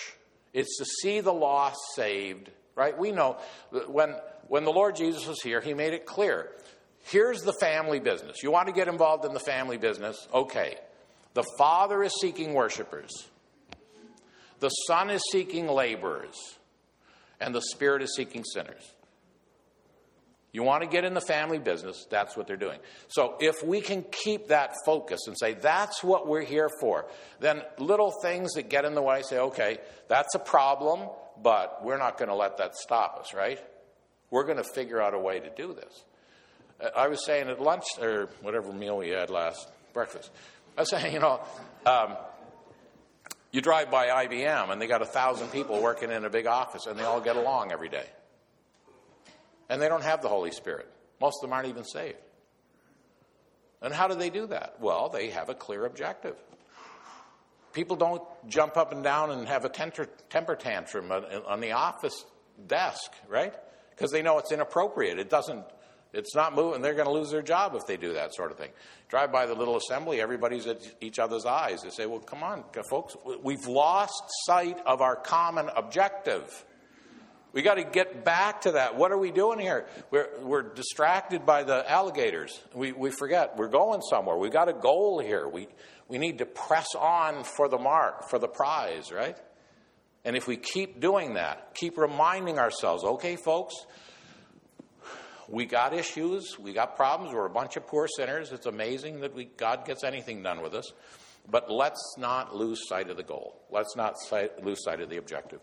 It's to see the lost saved, right? We know that when, when the Lord Jesus was here, he made it clear. Here's the family business. You want to get involved in the family business? Okay. The Father is seeking worshipers. The Son is seeking laborers. And the Spirit is seeking sinners. You want to get in the family business, that's what they're doing. So if we can keep that focus and say, that's what we're here for, then little things that get in the way, say, okay, that's a problem, but we're not going to let that stop us, right? We're going to figure out a way to do this. I was saying at lunch, or whatever meal we had last, breakfast, I was saying, you know, um, you drive by I B M and they got a thousand people working in a big office and they all get along every day. And they don't have the Holy Spirit. Most of them aren't even saved. And how do they do that? Well, they have a clear objective. People don't jump up and down and have a temper, temper tantrum on, on the office desk, right? Because they know it's inappropriate. It doesn't, it's not moving. They're going to lose their job if they do that sort of thing. Drive by the little assembly, everybody's at each other's eyes. They say, well, come on, folks, we've lost sight of our common objective. We got to get back to that. What are we doing here? We're, we're distracted by the alligators. We, we forget we're going somewhere. We've got a goal here. We, we need to press on for the mark, for the prize, right? And if we keep doing that, keep reminding ourselves, okay, folks, we got issues. We got problems. We're a bunch of poor sinners. It's amazing that we, God gets anything done with us. But let's not lose sight of the goal. Let's not sight, lose sight of the objective.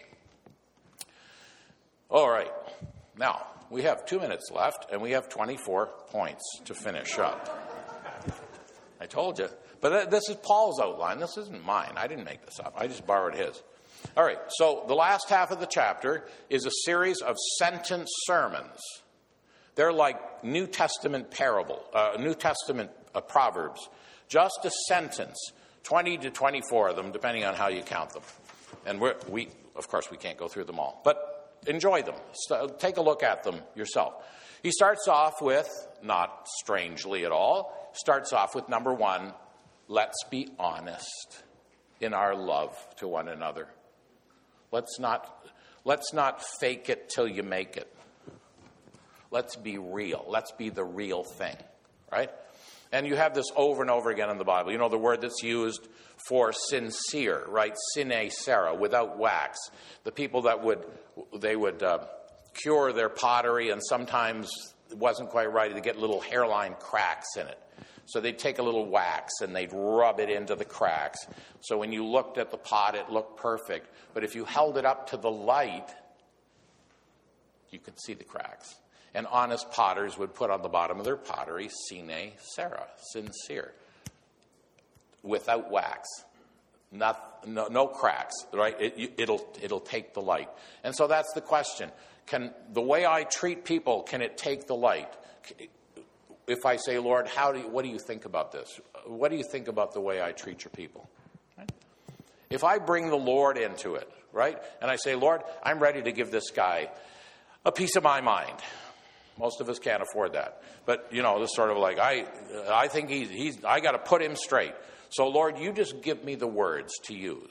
All right. Now, we have two minutes left, and we have twenty-four points to finish up. I told you. But this is Paul's outline. This isn't mine. I didn't make this up. I just borrowed his. All right. So the last half of the chapter is a series of sentence sermons. They're like New Testament parable, uh, New Testament uh, proverbs. Just a sentence, twenty to twenty-four of them, depending on how you count them. And we're, we, of course, we can't go through them all. But enjoy them. Take a look at them yourself. He starts off with, not strangely at all, starts off with number one, let's be honest in our love to one another. Let's not, let's not fake it till you make it. Let's be real. Let's be the real thing, right? And you have this over and over again in the Bible. You know, the word that's used for sincere, right? Sine cera, without wax. The people that would, they would uh, cure their pottery, and sometimes it wasn't quite right. They'd get little hairline cracks in it. So they'd take a little wax and they'd rub it into the cracks. So when you looked at the pot, it looked perfect. But if you held it up to the light, you could see the cracks. And honest potters would put on the bottom of their pottery, sine cera, sincere, without wax, not, no, no cracks, right? It, it'll, it'll take the light. And so that's the question. Can the way I treat people, can it take the light? If I say, Lord, how do you, what do you think about this? What do you think about the way I treat your people? Right? If I bring the Lord into it, right, and I say, Lord, I'm ready to give this guy a piece of my mind. Most of us can't afford that. But, you know, this sort of like, I I think he's, he's I got to put him straight. So, Lord, you just give me the words to use.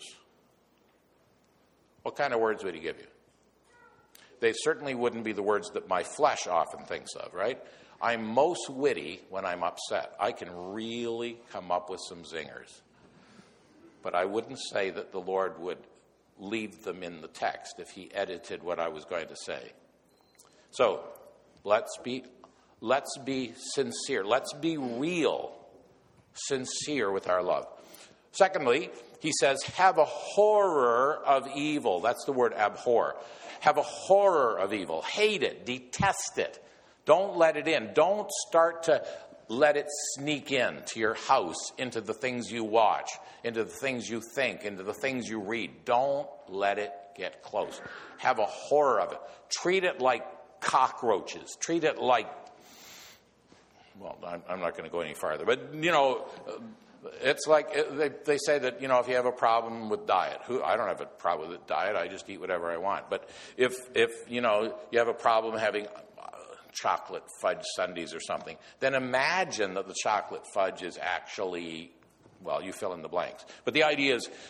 What kind of words would he give you? They certainly wouldn't be the words that my flesh often thinks of, right? I'm most witty when I'm upset. I can really come up with some zingers. But I wouldn't say that the Lord would leave them in the text if he edited what I was going to say. So, Let's be, let's be sincere. Let's be real, sincere with our love. Secondly, he says, have a horror of evil. That's the word abhor. Have a horror of evil. Hate it. Detest it. Don't let it in. Don't start to let it sneak in to your house, into the things you watch, into the things you think, into the things you read. Don't let it get close. Have a horror of it. Treat it like cockroaches. Treat it like, well, I'm, I'm not going to go any farther, but, you know, it's like they, they say that, you know, if you have a problem with diet, who I don't have a problem with diet, I just eat whatever I want. But if, if you know, you have a problem having chocolate fudge sundaes or something, then imagine that the chocolate fudge is actually, well, you fill in the blanks. But the idea is,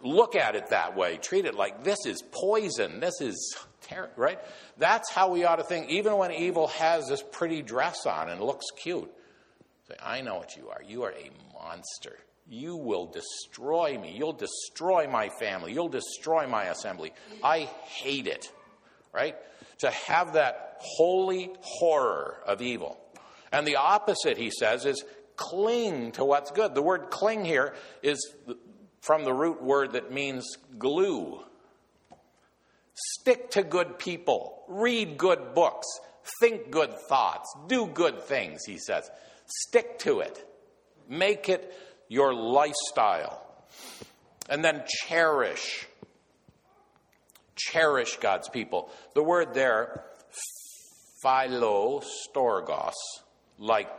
look at it that way. Treat it like this is poison. This is terrible, right? That's how we ought to think. Even when evil has this pretty dress on and looks cute. Say, I know what you are. You are a monster. You will destroy me. You'll destroy my family. You'll destroy my assembly. I hate it, right? To have that holy horror of evil. And the opposite, he says, is cling to what's good. The word cling here is from the root word that means glue. Stick to good people. Read good books. Think good thoughts. Do good things, he says. Stick to it. Make it your lifestyle. And then cherish. Cherish God's people. The word there, philostorgos, like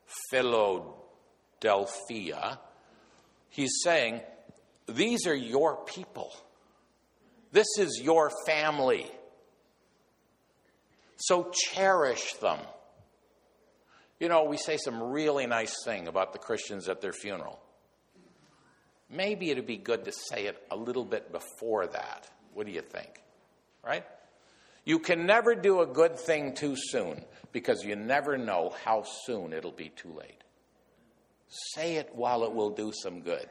Philadelphia, he's saying, these are your people. This is your family. So cherish them. You know, we say some really nice thing about the Christians at their funeral. Maybe it'd be good to say it a little bit before that. What do you think? Right? You can never do a good thing too soon because you never know how soon it'll be too late. Say it while it will do some good.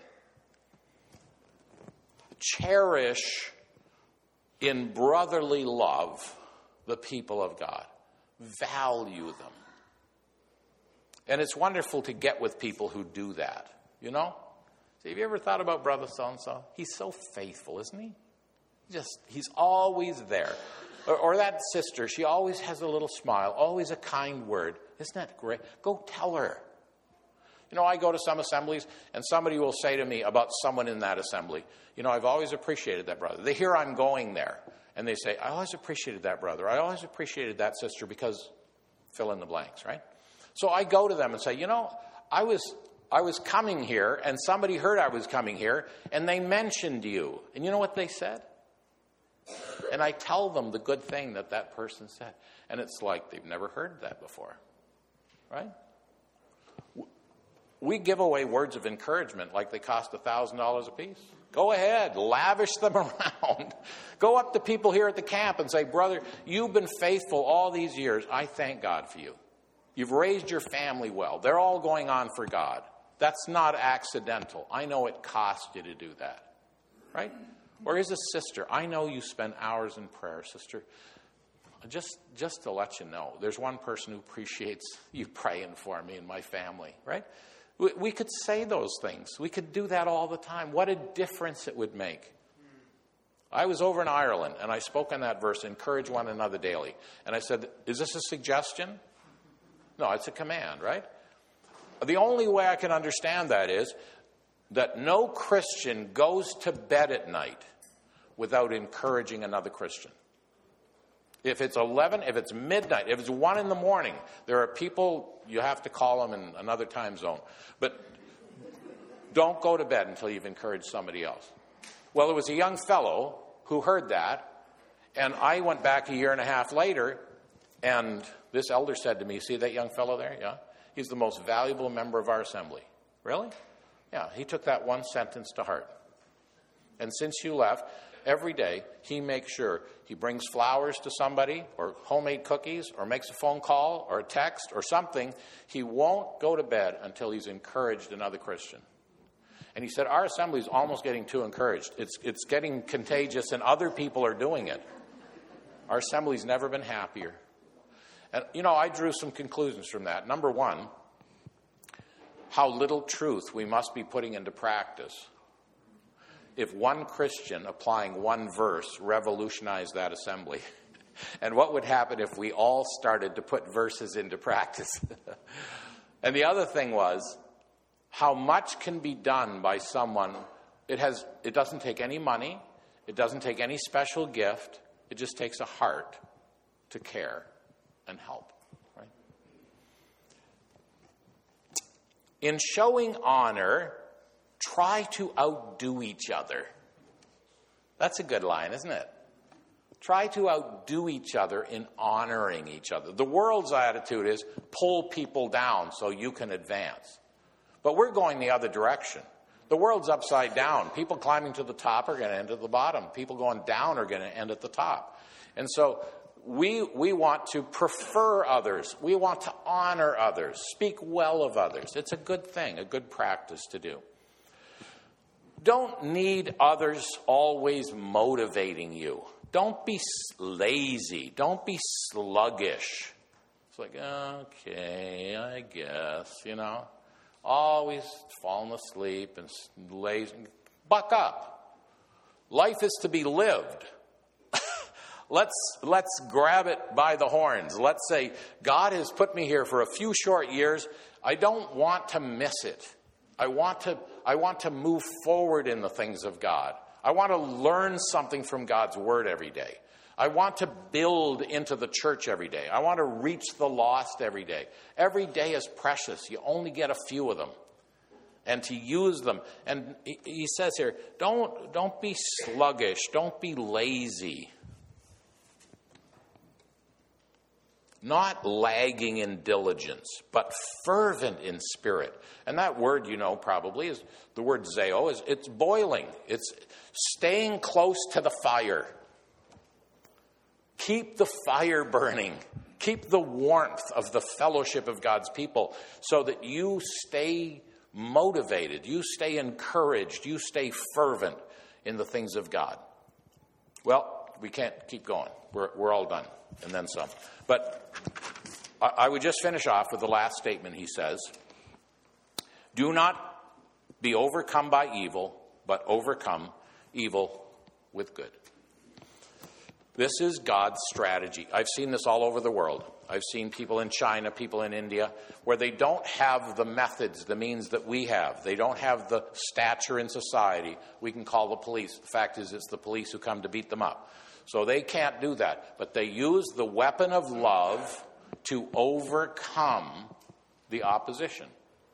Cherish in brotherly love the people of God. Value them. And it's wonderful to get with people who do that. You know? See, have you ever thought about brother so-and-so? He's so faithful, isn't he? Just, he's always there. Or, or that sister, she always has a little smile, always a kind word. Isn't that great? Go tell her. You know, I go to some assemblies, and somebody will say to me about someone in that assembly, you know, I've always appreciated that brother. They hear I'm going there, and they say, I always appreciated that brother. I always appreciated that sister because fill in the blanks, right? So I go to them and say, you know, I was I was coming here, and somebody heard I was coming here, and they mentioned you. And you know what they said? And I tell them the good thing that that person said. And it's like they've never heard that before, right? We give away words of encouragement like they cost one thousand dollars a piece. Go ahead, lavish them around. Go up to people here at the camp and say, brother, you've been faithful all these years. I thank God for you. You've raised your family well. They're all going on for God. That's not accidental. I know it cost you to do that, right? Or here's a sister. I know you spend hours in prayer, sister. Just, just to let you know, there's one person who appreciates you praying for me and my family, right? We, we could say those things. We could do that all the time. What a difference it would make. I was over in Ireland, and I spoke on that verse, encourage one another daily. And I said, is this a suggestion? No, it's a command, right? The only way I can understand that is that no Christian goes to bed at night without encouraging another Christian. If it's eleven, if it's midnight, if it's one in the morning, there are people, you have to call them in another time zone. But don't go to bed until you've encouraged somebody else. Well, there was a young fellow who heard that, and I went back a year and a half later, and this elder said to me, see that young fellow there? Yeah. He's the most valuable member of our assembly. Really? Yeah, he took that one sentence to heart. And since you left, every day he makes sure he brings flowers to somebody or homemade cookies or makes a phone call or a text or something. He won't go to bed until he's encouraged another Christian. And he said, our assembly is almost getting too encouraged. It's, it's getting contagious and other people are doing it. Our assembly's never been happier. And, you know, I drew some conclusions from that. Number one, how little truth we must be putting into practice if one Christian applying one verse revolutionized that assembly. And what would happen if we all started to put verses into practice? And the other thing was how much can be done by someone. It has. It doesn't take any money. It doesn't take any special gift. It just takes a heart to care and help. Right? In showing honor, try to outdo each other. That's a good line, isn't it? Try to outdo each other in honoring each other. The world's attitude is pull people down so you can advance. But we're going the other direction. The world's upside down. People climbing to the top are going to end at the bottom. People going down are going to end at the top. And so we we want to prefer others. We want to honor others, speak well of others. It's a good thing, a good practice to do. Don't need others always motivating you. Don't be lazy. Don't be sluggish. It's like, okay, I guess, you know. Always falling asleep and lazy. Buck up. Life is to be lived. let's let's grab it by the horns. Let's say, God has put me here for a few short years. I don't want to miss it. I want to I want to move forward in the things of God. I want to learn something from God's word every day. I want to build into the church every day. I want to reach the lost every day. Every day is precious. You only get a few of them. And to use them. And he says here, don't, don't be sluggish. Don't be lazy. Not lagging in diligence, but fervent in spirit. And that word, you know, probably is the word zeo. Is it's boiling. It's staying close to the fire. Keep the fire burning. Keep the warmth of the fellowship of God's people so that you stay motivated, you stay encouraged, you stay fervent in the things of God. Well, we can't keep going. We're, we're all done, and then some. But I, I would just finish off with the last statement he says. Do not be overcome by evil, but overcome evil with good. This is God's strategy. I've seen this all over the world. I've seen people in China, people in India, where they don't have the methods, the means that we have. They don't have the stature in society. We can call the police. The fact is, it's the police who come to beat them up. So they can't do that. But they use the weapon of love to overcome the opposition.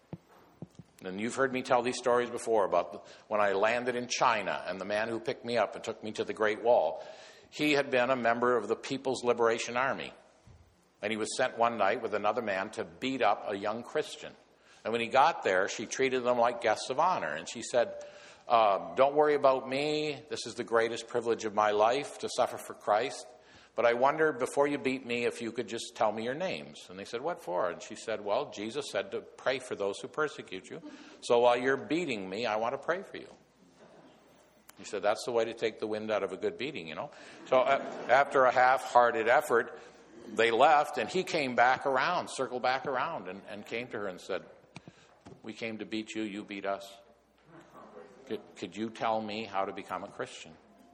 And you've heard me tell these stories before about when I landed in China and the man who picked me up and took me to the Great Wall. He had been a member of the People's Liberation Army. And he was sent one night with another man to beat up a young Christian. And when he got there, she treated them like guests of honor. And she said, uh, don't worry about me. This is the greatest privilege of my life, to suffer for Christ. But I wonder, before you beat me, if you could just tell me your names. And they said, what for? And she said, well, Jesus said to pray for those who persecute you. So while you're beating me, I want to pray for you. He said, that's the way to take the wind out of a good beating, you know. So uh, after a half-hearted effort, they left, and he came back around, circled back around, and, and came to her and said, we came to beat you, you beat us. Could, could you tell me how to become a Christian?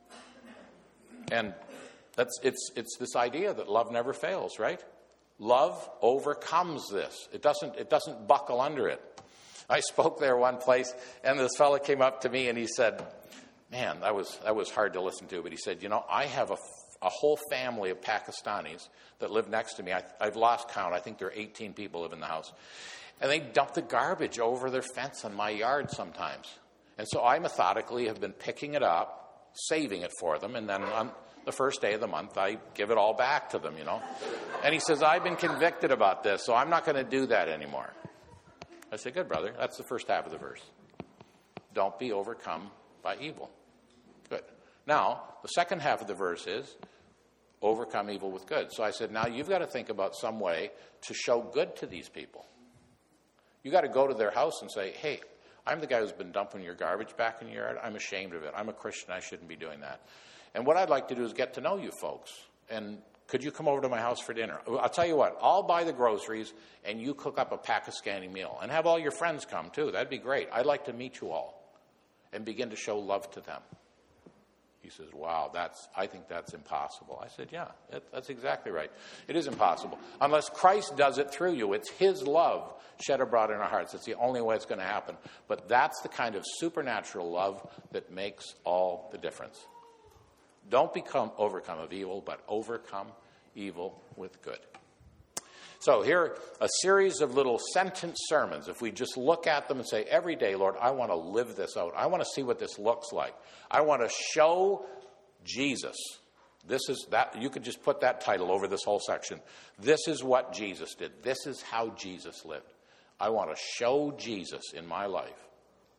And that's it's it's this idea that love never fails, right? Love overcomes this. It doesn't it doesn't buckle under it. I spoke there one place, and this fellow came up to me, and he said, man, that was that was hard to listen to. But he said, you know, I have a, a whole family of Pakistanis that live next to me. I, I've lost count. I think there are eighteen people live in the house. And they dump the garbage over their fence in my yard sometimes. And so I methodically have been picking it up, saving it for them, and then on the first day of the month, I give it all back to them, you know. And he says, I've been convicted about this, so I'm not going to do that anymore. I said, good, brother. That's the first half of the verse. Don't be overcome by evil. Good. Now, the second half of the verse is, overcome evil with good. So I said, now you've got to think about some way to show good to these people. You got to go to their house and say, hey, I'm the guy who's been dumping your garbage back in your yard. I'm ashamed of it. I'm a Christian. I shouldn't be doing that. And what I'd like to do is get to know you folks. And could you come over to my house for dinner? I'll tell you what, I'll buy the groceries and you cook up a Pakistani meal. And have all your friends come too. That'd be great. I'd like to meet you all and begin to show love to them. He says, wow, that's, I think that's impossible. I said, yeah, it, that's exactly right. It is impossible. Unless Christ does it through you. It's his love shed abroad in our hearts. It's the only way it's going to happen. But that's the kind of supernatural love that makes all the difference. Don't become overcome of evil, but overcome evil with good. So here, a series of little sentence sermons. If we just look at them and say, every day, Lord, I want to live this out. I want to see what this looks like. I want to show Jesus. This is that. You could just put that title over this whole section. This is what Jesus did. This is how Jesus lived. I want to show Jesus in my life.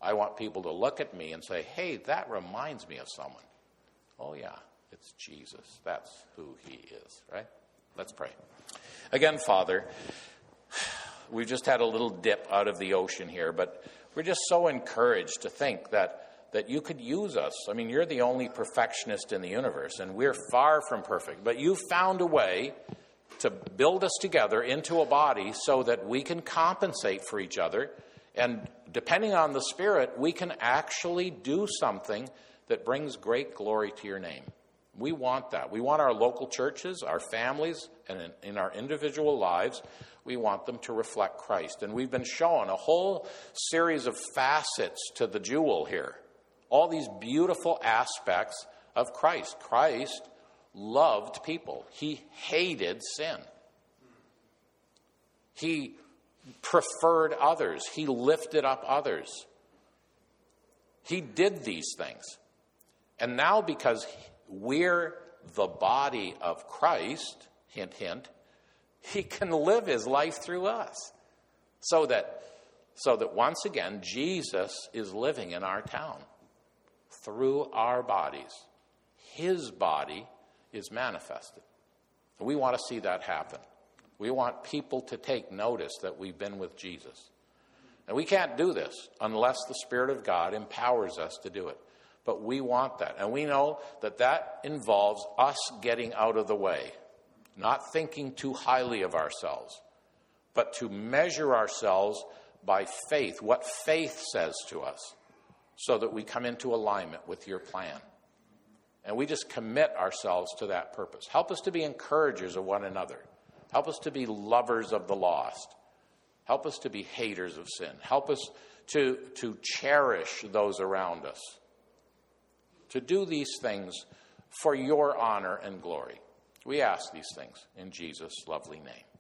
I want people to look at me and say, hey, that reminds me of someone. Oh, yeah, it's Jesus. That's who he is, right? Let's pray. Again, Father, we've just had a little dip out of the ocean here, but we're just so encouraged to think that that you could use us. I mean, you're the only perfectionist in the universe, and we're far from perfect. But you found a way to build us together into a body so that we can compensate for each other. And depending on the Spirit, we can actually do something that brings great glory to your name. We want that. We want our local churches, our families, and in, in our individual lives, we want them to reflect Christ. And we've been shown a whole series of facets to the jewel here. All these beautiful aspects of Christ. Christ loved people. He hated sin. He preferred others. He lifted up others. He did these things. And now because we're the body of Christ, hint, hint, he can live his life through us. So that, so that once again, Jesus is living in our town. Through our bodies. His body is manifested. And we want to see that happen. We want people to take notice that we've been with Jesus. And we can't do this unless the Spirit of God empowers us to do it. But we want that. And we know that that involves us getting out of the way. Not thinking too highly of ourselves. But to measure ourselves by faith. What faith says to us. So that we come into alignment with your plan. And we just commit ourselves to that purpose. Help us to be encouragers of one another. Help us to be lovers of the lost. Help us to be haters of sin. Help us to, to cherish those around us. To do these things for your honor and glory. We ask these things in Jesus' lovely name.